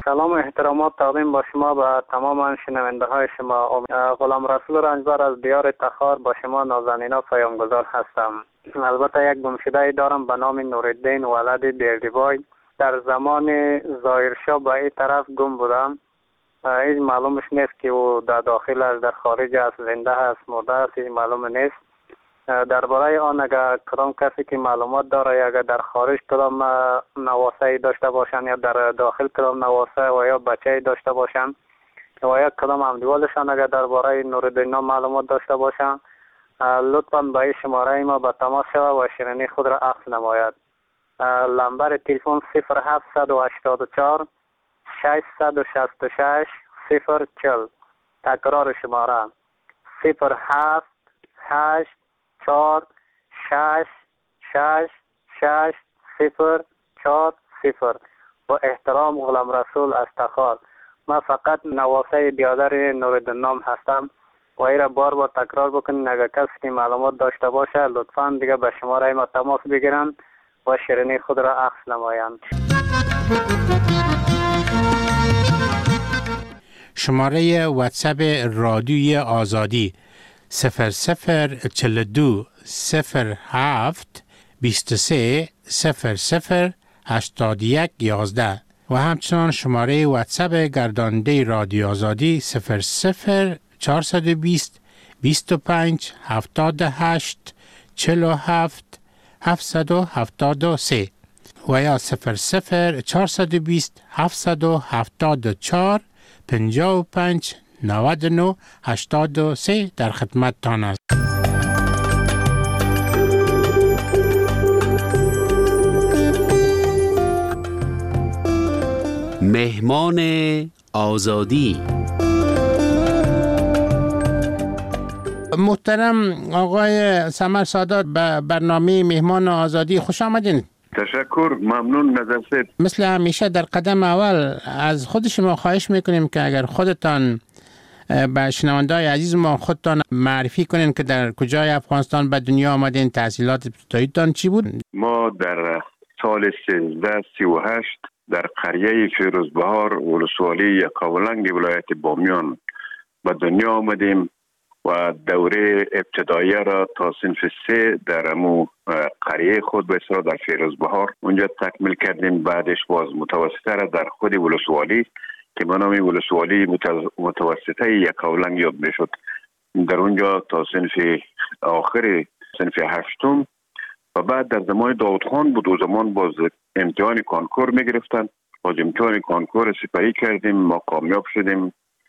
سلام و احترامات تقدیم با شما و تمام شنونده های شما. غلام رسول رنجبر از دیار تخار با شما نازنینا پیامگذار هستم. البته یک گمشده دارم به نام نورالدین ولد دیردیوای. در زمان ظاهرشاه به این طرف گم بودم. هیچ معلومش نیست که او در داخل است، در خارج است، زنده است، مرده است، هیچ معلوم نیست. درباره آن اگر کدام کسی که معلومات داره، اگر در خارج کدام نواسه داشته باشند یا در داخل کدام نواسه و یا بچه داشته باشند و یا کدام همدیوالشان اگر درباره نورالدین معلومات داشته باشند، لطفاً به این شماره ما به تماس شود و شیرینی خود را عکس نماید. لمبر تلفن صفر هفت هشت چهار ششصد و شصت و شش صفر چهل. تکرار شماره صفر هفت هشت چهار شش شش شش صفر چهار صفر. با احترام غلام رسول از تخار. من فقط نواسه بیادر نورالدین نام هستم و ای را بار بار تکرار بکنین. اگر کسی که معلومات داشته باشه لطفاً دیگه به شماره ما تماس بگیرن و شیرینی خود را عکس نمایند. شماره واتساپ رادیوی آزادی صفر صفر چهل و دو صفر هفت بیست و سه صفر صفر هشتاد و یک یازده و همچنان شماره واتساپ گرداننده رادیو آزادی صفر صفر چهارصد و بیست بیست و پنج هفتاد و هشت چهل و هفت هفتصد و هفتاد و سه و یا صفر صفر چهارصد و بیست هفتصد و هفتاد و چهار پنجاه و پنج نود و نه هشتاد و سه در خدمت تان است. مهمان آزادی. محترم آقای سمر سادات به برنامه مهمان آزادی خوش آمدین. تشکر، ممنون. نظر سید مثل همیشه در قدم اول از خود شما خواهش میکنیم که اگر خودتان به شنونده‌های عزیز ما خودتان معرفی کنین که در کجای افغانستان به دنیا آمدین، تحصیلات ابتداییتان چی بود؟ ما در سال سیزده سی و هشت در قریه فیروزبهار ولسوالی یکاولنگ ولایت بامیان به دنیا آمدیم و دوره ابتداییه را تا صنف سه در امو قریه خود به اصطلاح در فیروزبهار اونجا تکمیل کردیم. بعدش باز متوسطه را در خود ولسوالی که به نام ولسوالی متوسطه یکاولنگ یاد میشد، در اونجا تا صنف آخر صنف هشتم و بعد در زمان داود خان بود و زمان باز امتحان کانکور میگرفتن. باز امتحان کانکور سپری کردیم، ما کامیاب شدیم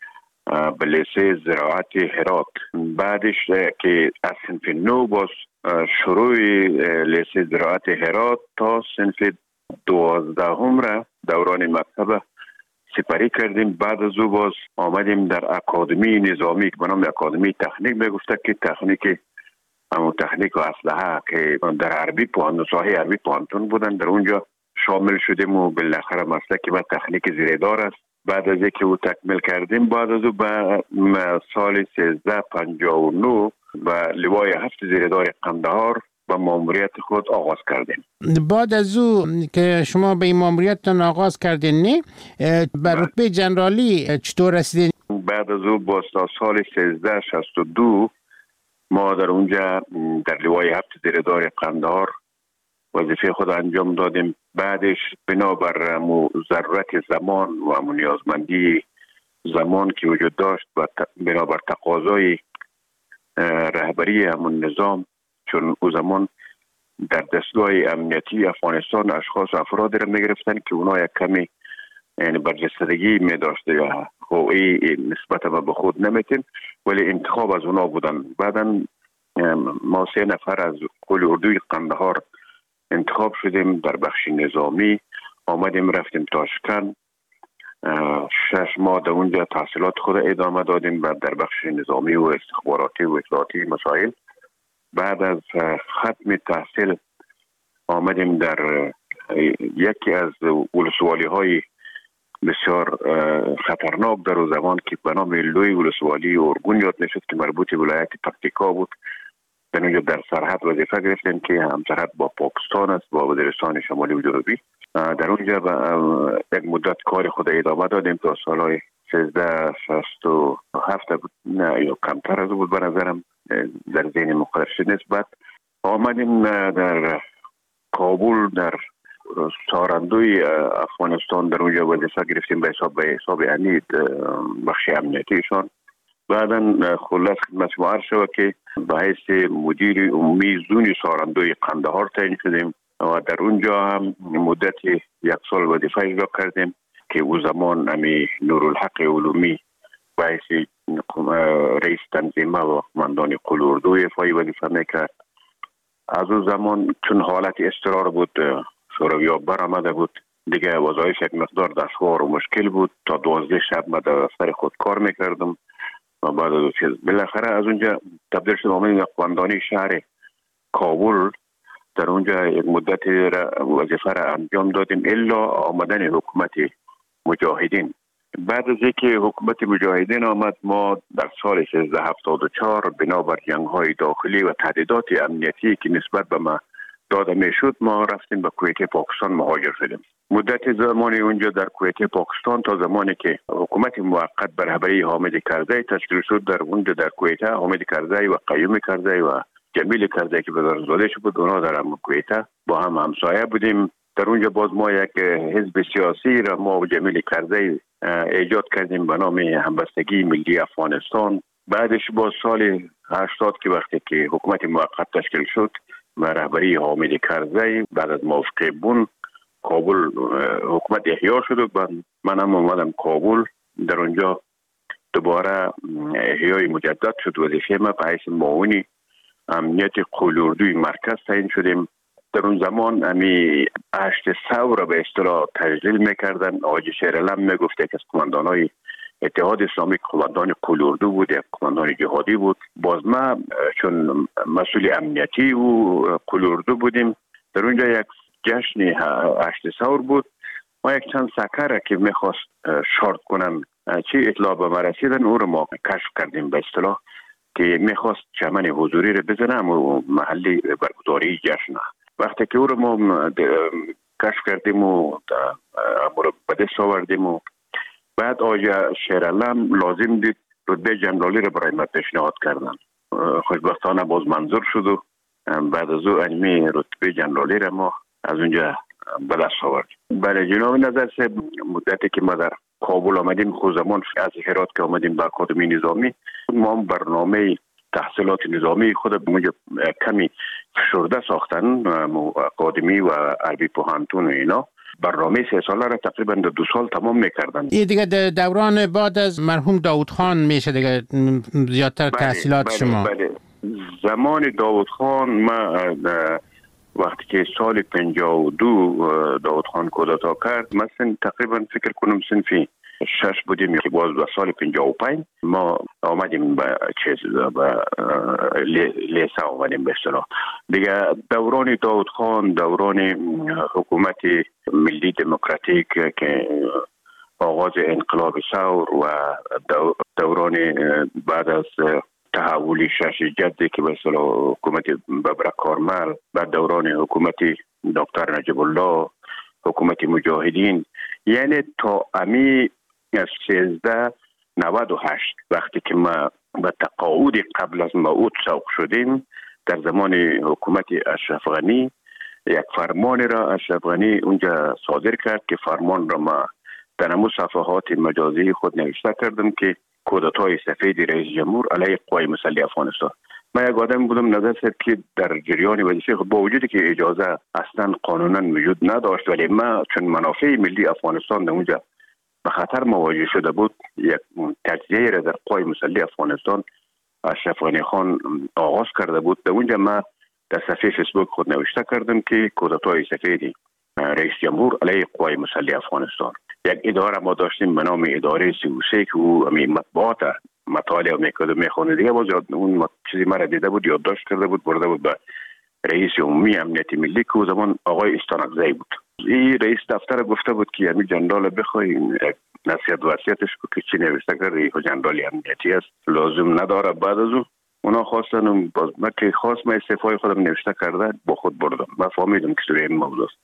به لیسه زراعت هرات. بعدش که از صنف نو باز شروع لیسه زراعت هرات تا صنف دوازدهم را دوران مکتب سپری کردیم. بعد از او باز آمدیم در اکادمی نظامی که به نام اکادمی تکنیک میگفته که تکنیک همون تکنیک و اسلحه که در عربی پوهنتون ساحه عربی پوهنتون بودن، در اونجا شامل شدیم و بالاخره مسلک و تکنیک زیردار است. بعد از اینکه او تکمیل کردیم بعد از او به سال سیزده پنجاه و نه به لوای هفت زیردار قندهار با ماموریت خود آغاز کردیم. بعد از او که شما به این ماموریتتان آغاز کردین نه به رتبه جنرالی چطور رسیدین؟ بعد از او با سال سیزده شصت و دو ما در اونجا در لوای هفت زیردار قندهار وظیفه خود انجام دادیم. بعدش بنابر ضرورت زمان و نیازمندی زمان که وجود داشت و بنابر تقاضای رهبری همون نظام، چون او زمان در دستگاه امنیتی افغانستان اشخاص و افرادی را میگرفتن که اونا یک کمی یعنی برجستگی می داشته یا هوئی نسبت به خود نمیتین، ولی انتخاب از اونا بودن. بعدا ما سه نفر از قول اردوی قندهار انتخاب شدیم در بخش نظامی، آمدیم رفتیم تاشکند، شش ماه در اونجا تحصیلات خود ادامه دادیم و در بخش نظامی و استخباراتی و اطلاعاتی مسائل. بعد از ختم تحصیل آمدیم در یکی از ولسوالی های بسیار خطرناک در اون زمان که به نام لوی ولسوالی ارگون یاد میشد که مربوط به ولایت پکتیکا بود. در اونجا در سرحد وظیفه گرفتیم که همسرحد با پاکستان است، با وزیرستان شمالی و جنوبی. در اونجا یک مدت کار خود ادامه دادیم تا سالهای سیزده شصت و هفت بود، نه یا کمتر از بود به نظرم، در ذهن مقررش نیست. بعد آمدیم در کابل، در سارندوی افغانستان در اونجا وظیفه گرفتیم به حساب به حساب امید بخش امنیتیشان. بعدا خلاص خدمت شما عرض شود که به حیث مدیر عمومی زون سارندوی قندهار تعیین شدیم و در اونجا هم مدت یک سال وظیفه اجرا کردیم که او زمان امی نورالحق علومی به حیث رئیس تنظیمه و قماندان قلاردو افای وظیفه میکرد. از اون زمان چون حالت اضطرار بود، شوروی‌ها برآمده بود، دیگه وظایف یک مقدار دشوار و مشکل بود. تا دوازده شب من در سر خود کار میکردم و بعد از چیز بالاخره از اونجا تبدیل شدم آمدیم قماندانی شهر کابل. در اونجا یک مدت وظیفه را انجام دادیم الا آمدن حکومت مجاهدین. بعد از اینکه حکومت مجاهدین آمد، ما در سال سیزده هفتاد و چهار بنابر جنگ‌های داخلی و تهدیدات امنیتی که نسبت به ما داده میشد، ما رفتیم به کویت پاکستان مهاجر شدیم. مدت زمانی اونجا در کویت پاکستان تا زمانی که حکومت موقت به رهبری حامد کرزی تشکیل شد، در اونجا در کویت حامد کرزی و قیوم کرزی و جمیل کرزی که بزرگزاده شد بود، اونا در کویت با هم همسایه بودیم. در اونجا باز ما یک حزب سیاسی را ما و جمیل کرزی ایجاد کردیم به نام همبستگی ملی افغانستان. بعدش باز سال هشتاد که وقتی که حکومت موقت تشکیل شد و رهبری حامد کرزی، بعد از موافقه بون کابل حکومت احیا شد و من هم اومدم کابل. در اونجا دوباره احیای مجدد شد. وظیفه ما به حیث معاون امنیت قلاردوی مرکز تعیین شدیم. در اون زمان امی هشت سو را به اصطلاح تجلیل میکردن. آقای شیرعلم میگفت که از قماندانای اتحاد اسلامی قماندان قلاردو بود، یک قماندان جهادی بود. باز ما چون مسئول امنیتی و قلاردو بودیم، در اونجا یک جشن هشت سور بود. ما یک چند سکر که میخواست شارت کنن چی اطلاع به ما رسیدن، او رو ما کشف کردیم به اصطلاح که میخواست چمن حضوری رو بزنم و محلی برگزاری جشن. وقتی که او رو ما کشف کردیم و به دست آوردیم و بعد آقای شیرعلم لازم دید رتبه جنرالی رو برای ما پیشنهاد کردن. خوشبختانه باز منظور شد و بعد از او انمی رتبه جنرالی رو ما از اونجا به دست آوردیم. برای جناب نظر سه مدتی که ما در کابل آمدیم، خود زمان از هرات که آمدیم به اکادمی نظامی، ما برنامه تحصیلات نظامی خود اونجا کمی فشرده ساختن، اکادمی و عربی پوهنتون و اینا. برنامه سه ساله را تقریبا در دو سال تمام میکردن. این دیگه دوران بعد از مرحوم داود خان میشه دیگه زیادتر تحصیلات بله، شما. بله. زمان داود خان ما وقتی که سال پنجاه و دو داود خان کودتا کرد، مثلا تقریبا فکر کنم صنفی شش بودیم که باز به سال پنجاه و پنج ما آمدیم به چیز به لیسه آمدیم به اصطلاح. دیگه دوران داود خان دوران حکومت ملی دموکراتیک که آغاز انقلاب ثور و دوران بعد از تحول شش جدی که به اصطلاح حکومت ببرک کارمل، بعد دوران حکومت دکتر نجیب الله، حکومت مجاهدین، یعنی تا امی از سیزده نود و هشت وقتی که ما به تقاعد قبل از موعود سوق شدیم، در زمان حکومت اشرف غنی یک فرمان را اشرف غنی اونجا صادر کرد که فرمان را ما در همون صفحات مجازی خود نوشته کردم که کودتای سفید رئیس جمهور علیه قوای مسلح افغانستان. من یک آدم بودم نظر سید که در جریان وظیفه با وجودی که اجازه اصلا قانونا وجود نداشت، ولی ما چون منافع ملی افغانستان در اونجا به خطر مواجه شده بود، یک تجزیه را در قوای مسلح افغانستان اشرف غنی خان آغاز کرده بود. در اونجا ما در صفحه فیسبوک خود نوشته کردم که کودتای سفید رئیس جمهور علیه قوای مسلح افغانستان. یک اداره ما داشتیم به نام اداره سی و سه که او مطبوعات مطالعه میکرد و میخونه. دیگه باز اون چیزی مرا دیده بود، یادداشت کرده بود، برده بود به رئیس عمومی امنیت ملی که او زمان آقای استانکزی بود. این رئیس دفتر گفته بود که همین جنرال بخوای نصیحت وصیتش که چی نوشته کرده این جنرال امنیتی است، لازم نداره. بعد از اون اونا خواستن باز من که خواست من استعفای خودم نوشته کرده با خود بردم. من فهمیدم که سوی این موضوع است.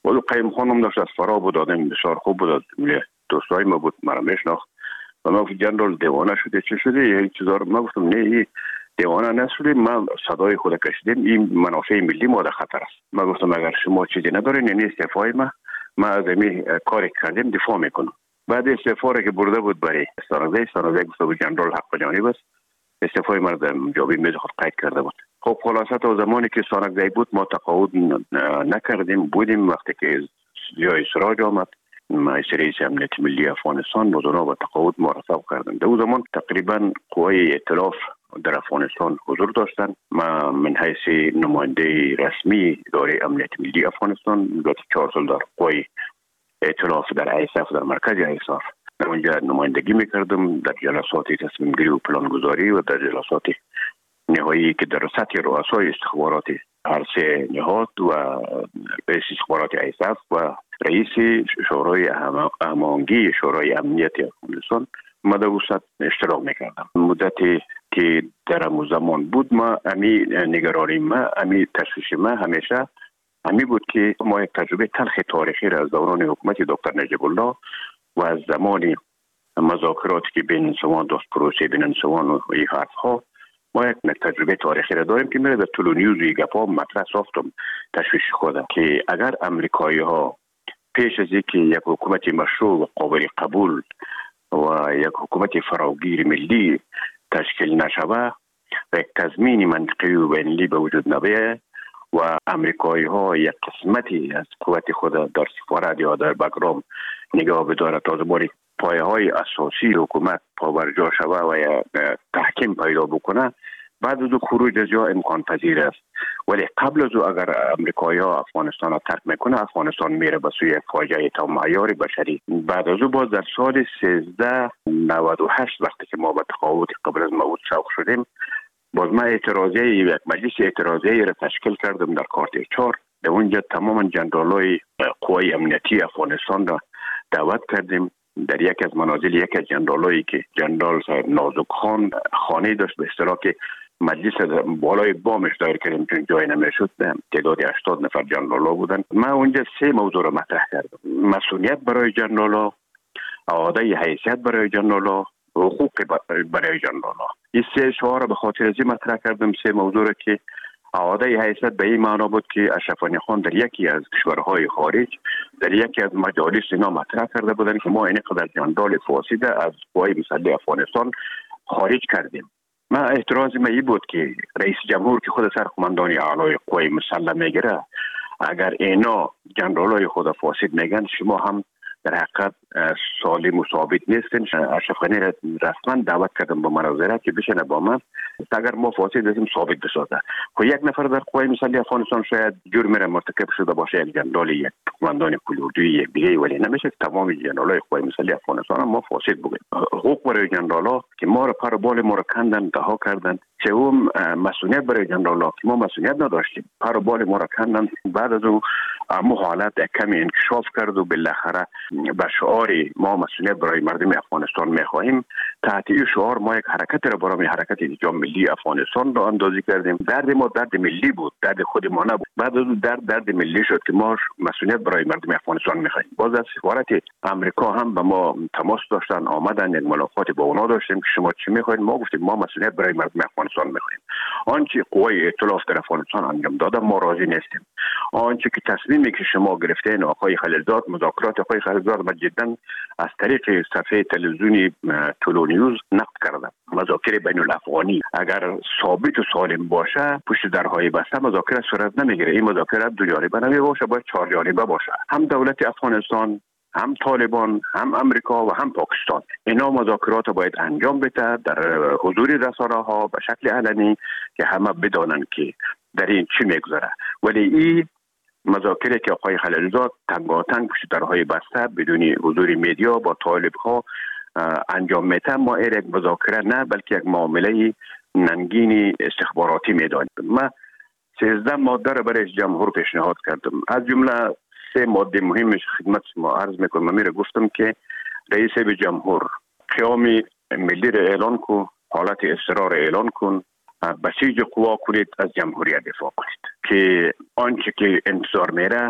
و قیم خانم داشت از فرا بود، آدم بسیار خوب بود، دوستای ما بود، مرا میشناخت و ما گفت جنرال دیوانه شده چه شده یه چیزا رو. ما گفتم نه این دیوانه نشده، ما صدای خود کشیدیم، این منافع ملی ما در خطر است. ما گفتم اگر شما چیزی ندارین یعنی استعفای ما ما از این کاری کردیم دفاع میکنم. بعد استعفا که برده بود برای سانازه سانازه گفته بود جنرال حق جانب است، استعفای ما در جوابی میز خود قید کرده بود. خب خلاصه تا زمانی که سانازه بود ما تقاعد نکردیم، بودیم. وقتی که جای سراج آمد رئیس امنیت ملی افغانستان بودونا و تقاعد مرتب کردن. در اون زمان تقریبا قوای ائتلاف در افغانستان حضور داشتن. ما من حیث نماینده رسمی اداره امنیت ملی افغانستان گذشته چهار سال در قوای ائتلاف در ایساف در مرکز ایساف در اونجا نمایندگی میکردم در جلسات تصمیم گیری و پلان گذاری و در جلسات نهایی که در سطح رؤسای استخبارات هر سه نهاد و رئیس استخبارات ایساف و رئیس شورای هماهنگی شورای امنیت افغانستان ما در وسط اشتراک میکردم. مدتی که در همون زمان بود ما امی نگرانی ما امی تشویش ما همیشه امی بود که ما یک تجربه تلخ تاریخی را از دوران حکومت دکتر نجیب الله و از زمان مذاکراتی که بین انسوان داشت، پروسه بین انسوان و این حرف ها، ما یک تجربه تاریخی را داریم که میره در تلونیوز و گپا مطرح ساختم تشویش خودم که اگر امریکایی ها پیش از اینکه یک حکومت مشروع و قابل قبول و یک حکومت فراگیر ملی تشکیل نشوه و یک تضمین منطقی و بین‌المللی به وجود نبیه و امریکایی ها یک قسمتی از قوت خود در سفارت یا در بگرام نگاه بداره تا زمانی پایه های اساسی حکومت پابرجا شوه و یا تحکیم پیدا بکنه، بعد از او خروج از جا امکان پذیر است. ولی قبل از او اگر امریکایی ها افغانستان را ترک میکنه، افغانستان میره به سوی فاجعه تا معیار بشری. بعد از او باز در سال سیزده نود و هشت وقتی که ما به تقاعد قبل از موعود سوق شدیم، باز ما اعتراضیه یک مجلس اعتراضیه را تشکیل کردم در کارت چهار. در اونجا تماما جنرالای قوای امنیتی افغانستان را دعوت کردیم. در یک از منازل یک از جنرالایی که جنرال صاحب نازک خان خانه داشت، به اصطلاح که مجلس بالای بامش دایر کردیم چون جای نمیشد، تعداد هشتاد نفر جنرالا بودن. ما اونجا سه موضوع را مطرح کردم: مسئولیت برای جنرالا، اعاده حیثیت برای جنرالا، حقوق برای جنرالا. این سه شعار را به خاطر از مطرح کردم، سه موضوع را که اعاده حیثیت به این معنا بود که اشرف غنی خان در یکی از کشورهای خارج در یکی از مجالس اینا مطرح کرده بودن که ما این قدر جنرال فاسد از قوای مسلح افغانستان خارج کردیم. ما اعتراض ما این بود که رئیس جمهور که خود سرقماندان اعلای قوای مسلح میگیره، اگر اینا جنرالای خود فاسد میگن، شما هم در حقیقت سالم و ثابت نیستن. اشرف غنی را رسما دعوت کردم به مناظره که بشینه با من، اگر ما فاسد هستیم ثابت بسازه. خب یک نفر در قوای مسلح افغانستان شاید جرم را مرتکب شده باشه، یک جنرال، یک قماندان کلوردوی، یک دیگه، ولی نمیشه که تمام جنرالای قوای مسلح افغانستان ما فاسد بگیم. حقوق برای جنرالا که ما را پر بال ما را کندن، رها کردن. سوم مسئولیت برای جنرالا که ما مسئولیت نداشتیم، پر بال ما را کندن. بعد از اون مو حالت کمی انکشاف کرد و بالاخره به شعار ما مسئولیت برای مردم افغانستان میخواهیم، تحت این شعار ما یک حرکت را برای حرکت انجام ملی افغانستان را اندازی کردیم. درد ما درد ملی بود، درد خود ما نبود. بعد از اون درد درد ملی شد که ما مسئولیت برای مردم افغانستان میخواهیم. باز از سفارت امریکا هم به ما تماس داشتن، آمدن، یک ملاقات با اونا داشتیم که شما چی میخواهید؟ ما گفتیم ما مسئولیت برای مردم افغانستان میخواهیم. آنچه قوای ائتلاف در افغانستان انجام داده ما راضی نیستیم. آنچه که تصمیمی که شما گرفتین آقای خلیلزاد، مذاکرات آقای خلیلزاد ما جدا از طریق صفحه تلویزیونی تلونیوز نقد کردم. مذاکره بین الافغانی اگر ثابت و سالم باشه، پشت درهای بسته مذاکره صورت نمیگیره. این مذاکره دو جانبه نمیباشه، باید چهار جانبه باشه. هم دولت افغانستان، هم طالبان، هم امریکا و هم پاکستان، اینا مذاکرات باید انجام بده در حضور رسانه ها به شکل علنی که همه بدانن که در این چی میگذره. ولی این مذاکره که آقای خلیلزاد تنگاتنگ پشت درهای بسته بدون حضور میدیا با طالب ها انجام میده، ما این یک مذاکره نه بلکه یک معامله ننگین استخباراتی میدانیم. ما سیزده ماده را برای جمهور پیشنهاد کردم، از جمله سه ماده مهمش خدمت ما عرض میکنم. من میره گفتم که رئیس به جمهور قیام ملی را اعلان کن، حالت اضطرار اعلان کن، بسیج قوا کنید، از جمهوریت دفاع کنید که آنچه که انتظار میره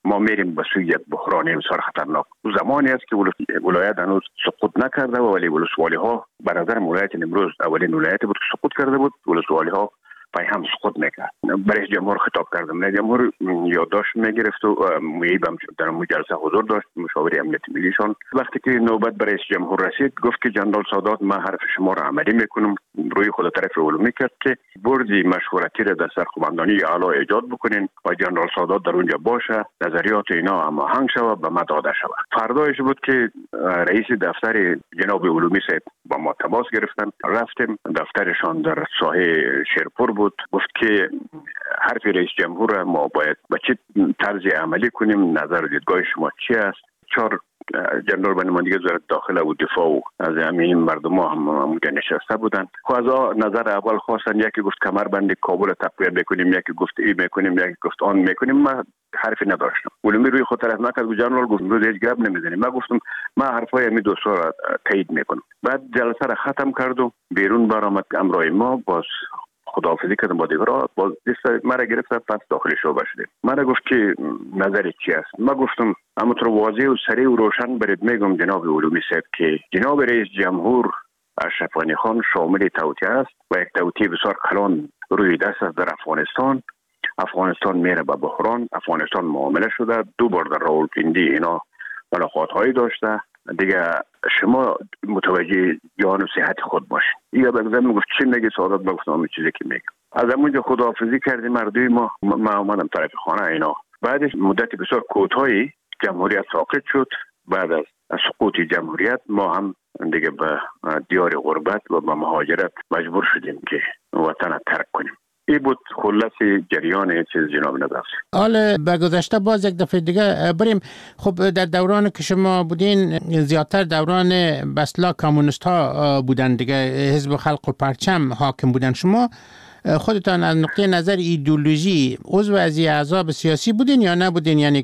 ما میریم به سوی یک بحران بسیار خطرناک. زمانی است که ولایت هنوز سقوط نکرده و ولی ولسوالی ها به نظر ولایت امروز اولین ولایتی بود که سقوط کرده بود. ولسوالی ها پای هم سقوط میکرد. رئیس جمهور خطاب کردم. رئیس جمهور یادداشت میگرفت و میبم در اون جلسه حضور داشت، مشاور امنیت ملیشان. وقتی که نوبت به رئیس جمهور رسید گفت که جنرال سادات ما حرف شما را عملی میکنم. روی خود طرف علومی کرد که بردی مشورتی را در سرقماندانی اعلی ایجاد بکنین و جنرال سادات در اونجا باشه، نظریات اینا هماهنگ شود و ما داده شود. فردایش بود که رئیس دفتر جناب علومی صاحب با ما تماس گرفتن. رفتیم دفترشان در ساحه شیرپور بود. گفت که حرف رئیس جمهور ما باید با چه طرز عملی کنیم، نظر و دیدگاه شما چی است؟ چهار جنرال به نمایندگی وزارت داخله و دفاع و از همین مردم ها هم اونجا نشسته بودن. خب از نظر اول خواستن، یکی گفت کمربند کابل تقویه بکنیم، یکی گفت ای میکنیم، یکی گفت آن میکنیم. من حرفی نداشتم. علومی روی خود طرف نکرد و جنرال گفت روز هیچ گپ نمیزنیم. من گفتم من حرفای امی دوستا را تایید میکنم. بعد جلسه را ختم کرد و بیرون برآمد. امرای ما باز خداحافظی کردم با دیگران. باز دست مرا گرفت، پس داخل شعبه شدیم. مرا گفت که نظر چی است؟ من گفتم همونطور واضح و سریع و روشن برید میگم جناب علومی صاحب که جناب رئیس جمهور اشرف غنی خان شامل توطئه است و یک توطئه بسیار کلان روی دست است در افغانستان. افغانستان میره به بحران. افغانستان معامله شده. دو بار در راولپیندی اینا ملاقات هایی داشته. دیگه شما متوجه جان و صحت خود باشین. یا بگذارم میگفت چی میگی سعادت؟ بگفتم همین چیزی که میگم. از همونجا خداحافظی کردیم مردوی ما. ما آمدم طرف خانه اینا. بعدش مدت بسیار کوتاهی جمهوریت ساقط شد. بعد از سقوط جمهوریت ما هم دیگه به دیار غربت و به مهاجرت مجبور شدیم که وطن ترک کنیم. این بود خلاص جریان چیز جناب نظر. حالا به گذشته باز یک دفعه دیگه بریم. خب در دوران که شما بودین زیادتر دوران بسلا کمونیست ها بودن دیگه، حزب خلق و پرچم حاکم بودن. شما خودتان از نقطه نظر ایدئولوژی عضو از احزاب سیاسی بودین یا نبودین، یعنی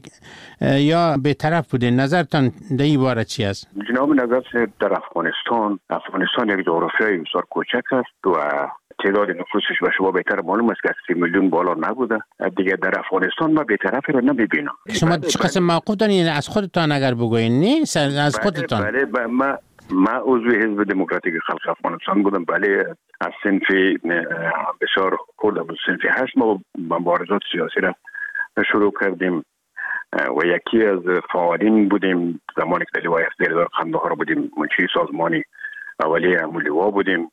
یا به طرف بودین؟ نظرتان در این باره چی است؟ جناب نظر در افغانستان افغانستان یک جغرافیای بسیار کوچک است و تعداد نفوسش به شما بهتر معلوم است که سی میلیون بالا نبوده. دیگه در افغانستان ما بی‌طرفی رو نمیبینم. شما چه قسم موقف دارین از خودتان اگر بگوین؟ نه از خودتان. بله بله ما ما عضو حزب دموکراتیک خلق افغانستان بودم. بله از صنف بسیار خرد بود، صنف هشت ما مبارزات سیاسی را شروع کردیم و یکی از فعالین بودیم. زمانی که در لوای افزیردار قندهار بودیم منشی سازمانی اولیه لوا بودیم.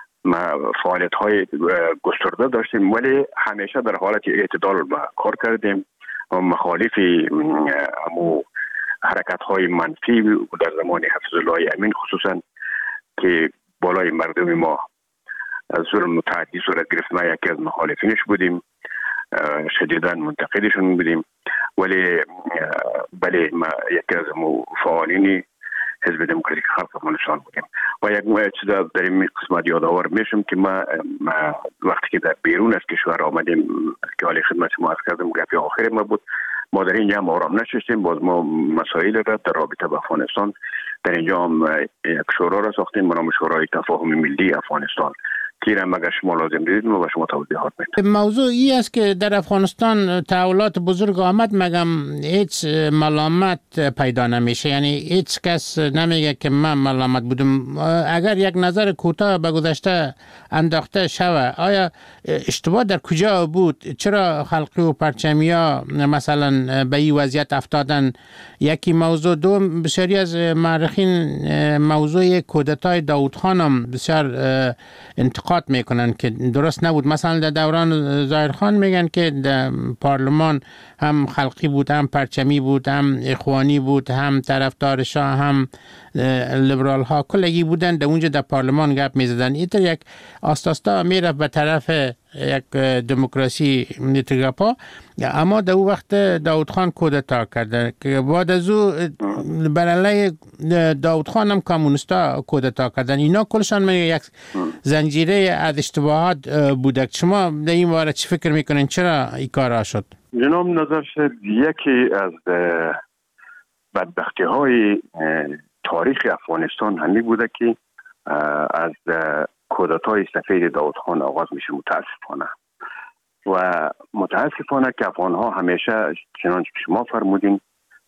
ما فعالیت های گسترده داشتیم ولی همیشه در حالت اعتدال کار کردیم و مخالف امو حرکت های منفی در زمان حفظ الله امین خصوصا که بالای مردم ما ظلم متعدی صورت گرفت. ما یکی از مخالفینش بودیم، شدیداً منتقدشون بودیم. ولی بله ما یکی از فعالین حزب دموکراتیک خلق افغانستان بودیم و یک چیز در این قسمت یادآور میشم که ما, ما وقتی که در بیرون از کشور آمدیم که حالی خدمت ما از کردم گپی آخر ما بود، ما در اینجا هم آرام نشستیم. باز ما مسائل را در رابطه با افغانستان در اینجا هم یک شورا را ساختیم به نام شورای تفاهم ملی افغانستان که را مگر شما لازم دیدید ما به شما توضیحات میدیم. موضوع ای است که در افغانستان تحولات بزرگ آمد، مگم هیچ ملامت پیدا نمیشه، یعنی هیچ کس نمیگه که من ملامت بودم. اگر یک نظر کوتاه به گذشته انداخته شوه، آیا اشتباه در کجا بود؟ چرا خلقی و پرچمیا مثلا به این وضعیت افتادن؟ یکی موضوع. دوم، بسیاری از مورخین موضوع کودتای داود خان هم بسیار انتقاد میکنن که درست نبود. مثلا در دوران ظاهر خان میگن که در پارلمان هم خلقی بود، هم پرچمی بود، هم اخوانی بود، هم طرفدار شاه، هم لیبرال ها کلگی بودن. در اونجا در پارلمان گپ میزدن. اینطور یک آستاستا میره به طرف یک دموکراسی نیتگاپا. اما در اون وقت داود خان کودتا کرده که بعد از او بر علیه داود خان هم کمونیستا کودتا کردن. اینا کلشان میگه یک زنجیره از اشتباهات بوده. شما در این باره چی فکر میکنین؟ چرا این کارا شد؟ جناب نظر شد یکی از بدبختی های تاریخ افغانستان همی بوده که از کودتای سفید داود خان آغاز میشه متاسفانه و متاسفانه که افغان ها همیشه چنانچه که شما فرمودین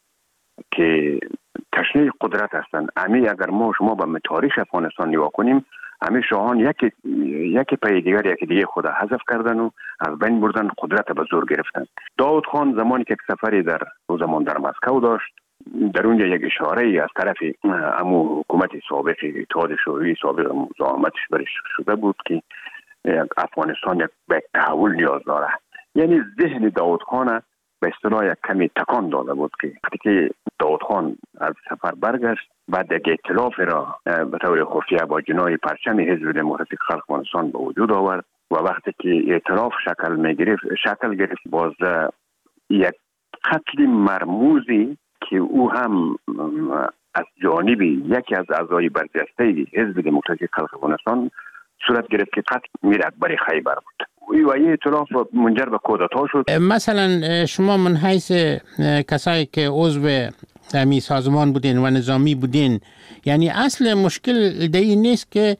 که تشنه قدرت هستند. امی اگر ما شما به تاریخ افغانستان نگاه کنیم، همه شاهان یکی یکی پای دیگر یکی دیگه خود حذف کردن و از بین بردن، قدرت به زور گرفتن. داود خان زمانی که سفری در او زمان در مسکو داشت، در اونجا یک اشاره ای از طرف امو حکومت سابق اتحاد شوروی سابق مزاحمتش برش شده بود که افغانستان یک به تحول نیاز داره. یعنی ذهن داود خان به اصطلاح یک کمی تکان داده بود که وقتی که داود خان از سفر برگشت، بعد یک ائتلاف را به طور خفیه با جناح پرچم حزب دموکراتیک خلق افغانستان به وجود آورد و وقتی که ائتلاف شکل میگرفت شکل گرفت باز یک قتل مرموزی که او هم از جانب یکی از اعضای برجسته حزب دموکراتیک خلق افغانستان صورت گرفت که قتل میر اکبر خیبر بود. و این ائتلاف منجر به کودتا شد. مثلا شما من حیث کسایی که عضو امی سازمان بودین و نظامی بودین، یعنی اصل مشکل دی نیست که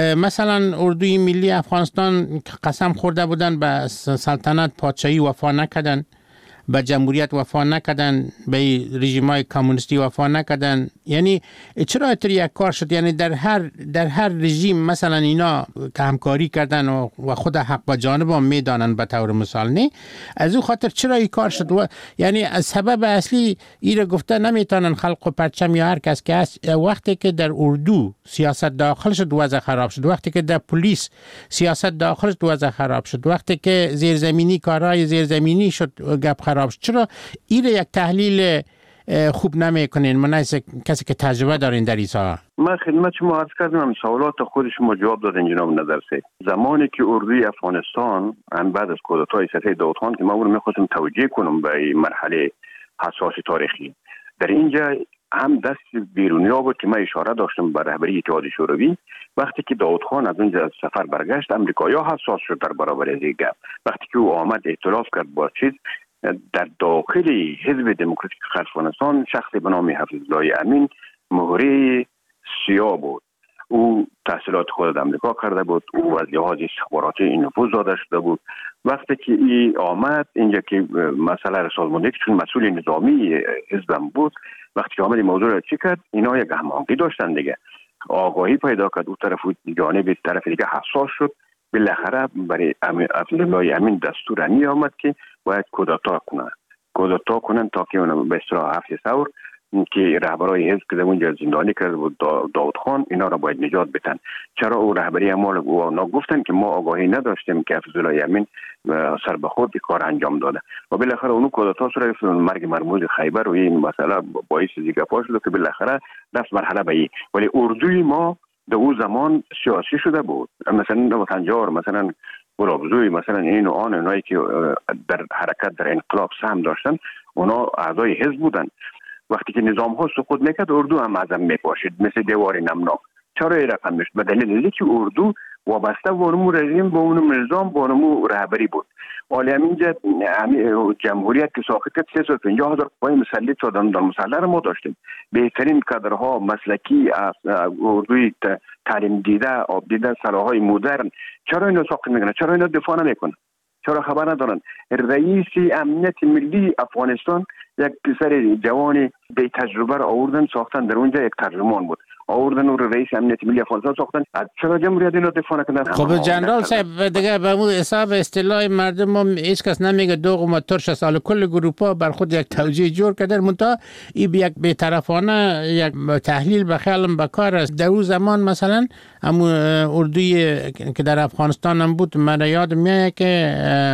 مثلا اردوی ملی افغانستان قسم خورده بودن به سلطنت پادشاهی وفا نکردن، به جمهوریت وفا نکردن، به رژیم‌های کمونیستی وفا نکردن، یعنی چرا اتر یک کار شد؟ یعنی در هر در هر رژیم مثلا اینا که همکاری کردن و, و خود حق با جانب هم میدانن به طور مثال، نه از او خاطر چرا این کار شد؟ و یعنی از سبب اصلی ایره گفته نمیتونن خلق و پرچم یا هر کس که هست، وقتی که در اردو سیاست داخل شد وضع خراب شد، وقتی که در پلیس سیاست داخل شد وضع خراب شد، وقتی که زیرزمینی کارهای زیرزمینی شد گپ خراب. چرا این یک تحلیل خوب نمی کنین؟ من از کسی که تجربه دارین در این ساحه. من خدمت شما عرض کردم، هم سوالات خود شما جواب دادین جناب نظرسید. زمانی که اردوی افغانستان هم بعد از کودتای سفید داود خان که ما اون می‌خواستم توجیه کنم به مرحله حساس تاریخی، در اینجا هم دست بیرونیا بود که من اشاره داشتم به رهبری اتحاد شوروی. وقتی که داود خان از اونجا از سفر برگشت، امریکایی‌ها حساس شد در برابر از این گپ. وقتی که او آمد ائتلاف کرد با چیز در داخل حزب دموکراتیک خلق افغانستان، شخصی به نام حفیظالله امین مهره سیاه بود. او تحصیلات خود در امریکا کرده بود، او از لحاظ استخباراتی این نفوذ داده شده بود. وقتی که این آمد اینجا که مسئله را سازماندهی که چون مسئول نظامی حزبم بود، وقتی که آمد این موضوع را چی کرد، اینا یک هماهنگی داشتن دیگه، آگاهی پیدا کرد، او طرف جانب طرف دیگه حساس شد. بالاخره برای حفیظالله امین دستور می آمد که باید کودتا کنن کودتا کنن تا که اون به اصطلاح هفت ثور که رهبرای حزب که در اونجا زندانی کرده بود داود خان، اینا را باید نجات بدن. چرا او رهبری اعمال اونا گفتن که ما آگاهی نداشتیم که حفیظالله امین سر به خود کار انجام داده و بالاخره اون کودتا صورت مرگ مرموز خیبر و این مسئله باعث دیگه پاش شد که بالاخره رفت مرحله به این. ولی اردوی ما در اون زمان سیاسی شده بود، مثلا وطنجار، مثلا گلابزوی، مثلا این و آن، اونایی که در حرکت در انقلاب سهم داشتن اونا اعضای حزب بودن. وقتی که نظام ها سقوط میکرد اردو هم ازم میپاشید مثل دیوار نمناک. چرا این رقم میشد؟ به دلیل اینکه اردو وابسته به اونمو رژیم، به اونمو نظام، به اونمو رهبری بود. ولی همینجا جمهوریت که ساخت کرد سه سال پنجاه هزار قوای مسلط شدن، در مسلح ما داشتیم بهترین کادرها مسلکی از اردوی تعلیم دیده، آب دیده، سلاحهای مدرن. چرا اینا ساخت میکنن؟ چرا اینا دفاع نمیکنن؟ چرا خبر ندارن؟ رئیس امنیت ملی افغانستان یک پسر جوان بی تجربه را آوردن ساختن، در اونجا یک ترجمان بود، آوردن او رئیس امنیت ملی افغانستان ساختن. از چرا جمهوریت اینو دفاع نکردن؟ خب جنرال صاحب دیگه به اون حساب اصطلاح مردم هم هیچ کس نمیگه دوغ و ترش سال کل گروپا بر خود یک توجیه جور کردن، منتها این یک بی‌طرفانه یک تحلیل به خیالم به کار است. در اون زمان مثلا همون اردوی که در افغانستان هم بود، من یاد میاد که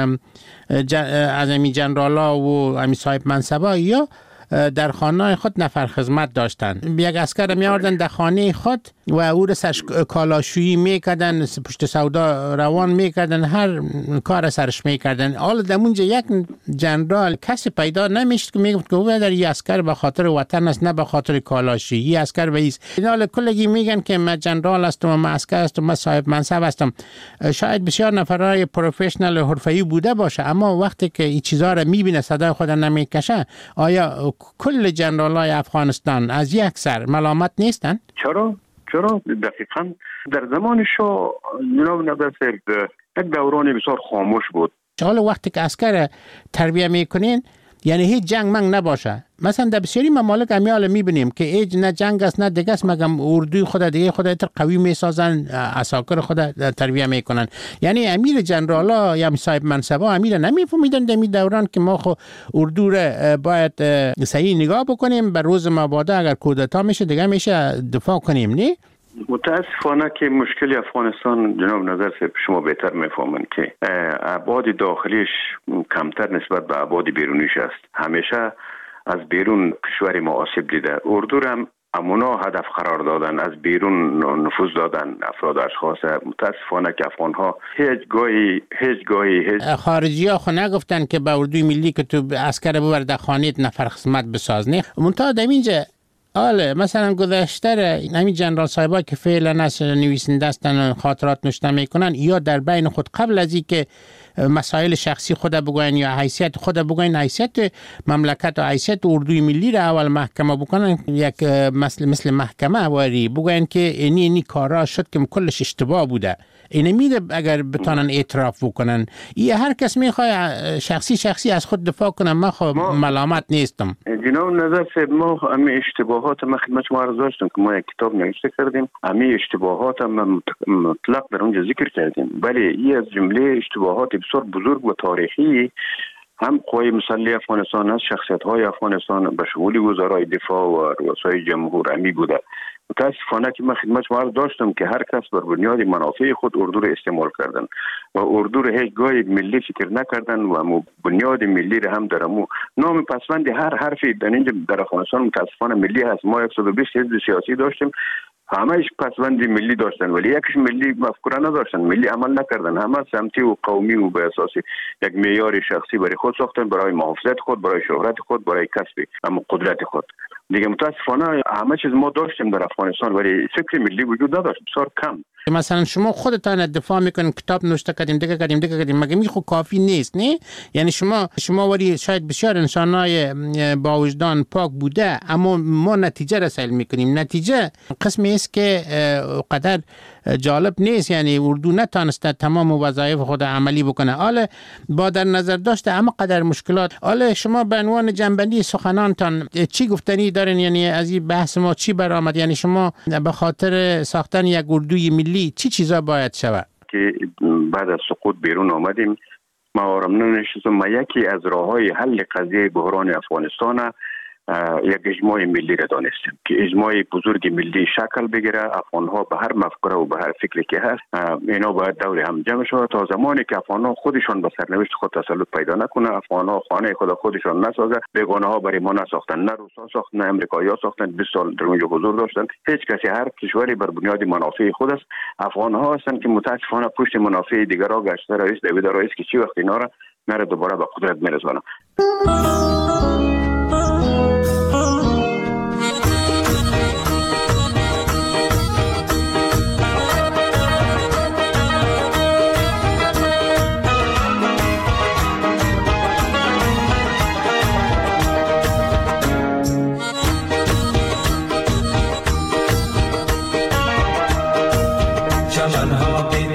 از امی جنرالا و امی صاحب منصبا یا در خانه خود نفر خدمت داشتن، یک اسکر می آوردن در خانه خود و او را سرش کالاشویی میکردن، پشت سودا روان میکردن، هر کار سرش میکردن. حالا در اونجا یک جنرال کسی پیدا نمیشد که میگفت که او در این اسکر به خاطر وطن است نه به خاطر کالاشویی، این اسکر به ایست. حالا کلگی میگن که من جنرال هستم و من اسکر هستم، من صاحب منصب هستم. شاید بسیار نفرای پروفشنال حرفه‌ای بوده باشه، اما وقتی که این چیزا را میبینه صدای خود نمیکشه، آیا کل جنرالای افغانستان از یک سر ملامت نیستن؟ چرا؟ چرا؟ دقیقاً در زمان شاه جناب نظر یک دوران بسیار خاموش بود. حالا وقتی که عسکر تربیه میکنین یعنی هیچ جنگ منگ نباشه. مثلا در بسیاری ممالک امیال میبینیم که هیچ نه جنگ است نه دیگه است، مگم اردوی خود دیگه خود تر قوی میسازن، عساکر خود تربیه میکنن. یعنی امیر جنرالا یا صاحب منصبا امیر نمیفهمیدن در می دوران که ما خو اردو را باید صحیح نگاه بکنیم، بر روز مبادا اگر کودتا میشه دیگه میشه دفاع کنیم. نه متاسفانه که مشکل افغانستان جناب نظر صاحب شما بهتر میفهمن که ابعاد داخلیش کمتر نسبت به ابعاد بیرونیش است. همیشه از بیرون کشور ما آسیب دیده. اردو هم امونا هدف قرار دادن، از بیرون نفوذ دادن افراد اشخاص. متاسفانه که افغان ها هیچ گاهی هیچ گاهی هیچ خارجی ها خو نگفتن که به اردوی ملی که تو عسکر ببر در خانیت نفر خدمت بساز. نه منتها در اینجا آله مثلا گذشته همین جنرال صاحبا که فعلا از نویسنده هستن خاطرات نوشته میکنن یا در بین خود قبل از اینکه مسائل شخصی خود بگوین یا حیثیت خود بگوین، حیثیت مملکت و حیثیت اردوی ملی را اول محکمه بکنن، یک مثل مثل محکمه واری بگوین که اینی اینی کارا شد که کلش اشتباه بوده. اینه میده اگر بتانن اعتراف بکنن. این هر کس میخواد شخصی شخصی از خود دفاع کنه. من خب ملامت نیستم. جناب نظر صاحب ما همه اشتباهات ما خدمت شما عرض داشتم که ما یک کتاب نوشته کردیم، همه اشتباهات ما مطلق در اونجا ذکر کردیم. ولی این از جمله اشتباهات بسیار بزرگ و تاریخی هم قوای مسلح افغانستان است، شخصیت های افغانستان به شمول وزرای دفاع و رؤسای جمهور امی بوده. متاسفانه که من خدمت شما عرض داشتم که هر کس بر بنیاد منافع خود اردو را استعمال کردن و اردو را هیچ گاهی ملی فکر نکردن و بنیاد ملی را هم در مو نام پسوند هر حرفی در اینجا در افغانستان متاسفانه ملی هست. ما صد و بیست حزب سیاسی داشتیم، همهش پسوند ملی داشتن ولی یکیش ملی مفکوره نداشتن، ملی عمل نکردن. همه سمتی و قومی و به اساس یک معیار شخصی برای خود ساختن، برای محافظت خود، برای شهرت خود، برای کسب اما قدرت خود. دیگه متاسفانه همه چیز ما داشتیم در افغانستان ولی فکر ملی وجود نداشت، بسیار کم. مثلا شما خودتان دفاع میکنین، کتاب نوشته کردیم، دیگه کردیم دیگه کردیم، مگه می خو کافی نیست؟ نه یعنی شما شما ولی شاید بسیار انسانای با وجدان پاک بوده اما ما نتیجه رسول میکنیم. نتیجه قسمی است که قدر جالب نیست. یعنی اردو نتانسته تمام وظایف خود عملی بکنه. حالا با در نظر داشته اما قدر مشکلات، حالا شما به عنوان جنبندی سخنانتان چی گفتنی دارین؟ یعنی از این بحث ما چی برآمد؟ یعنی شما به خاطر ساختن یک اردوی ملی چی چیزا باید شود؟ که بعد از سقوط بیرون آمدیم ما آرام ننشستم. ما یکی از راههای حل قضیه بحران افغانستان یک اجماع ملی را دانستیم که اجماع بزرگ ملی شکل بگیره. افغانها به هر مفکوره و به هر فکری که هست اینا باید دور هم جمع شود تا زمانی که افغانها خودشان به سرنوشت خود تسلط پیدا نکنه، افغانها خانه خود خودشان نسازه. بیگانه ها برای ما نساختن، نه روسا ساختن نه امریکایی‌ها ساختن، بیست سال در اونجا حضور داشتن. هیچ کسی، هر کشوری بر بنیاد منافع خود است. افغانها هستند که متاسفانه پشت منافع دیگرها گشته. رئیس دوید رئیس که چی وقت اینا را نره دوباره به قدرت میرسونه. چمنها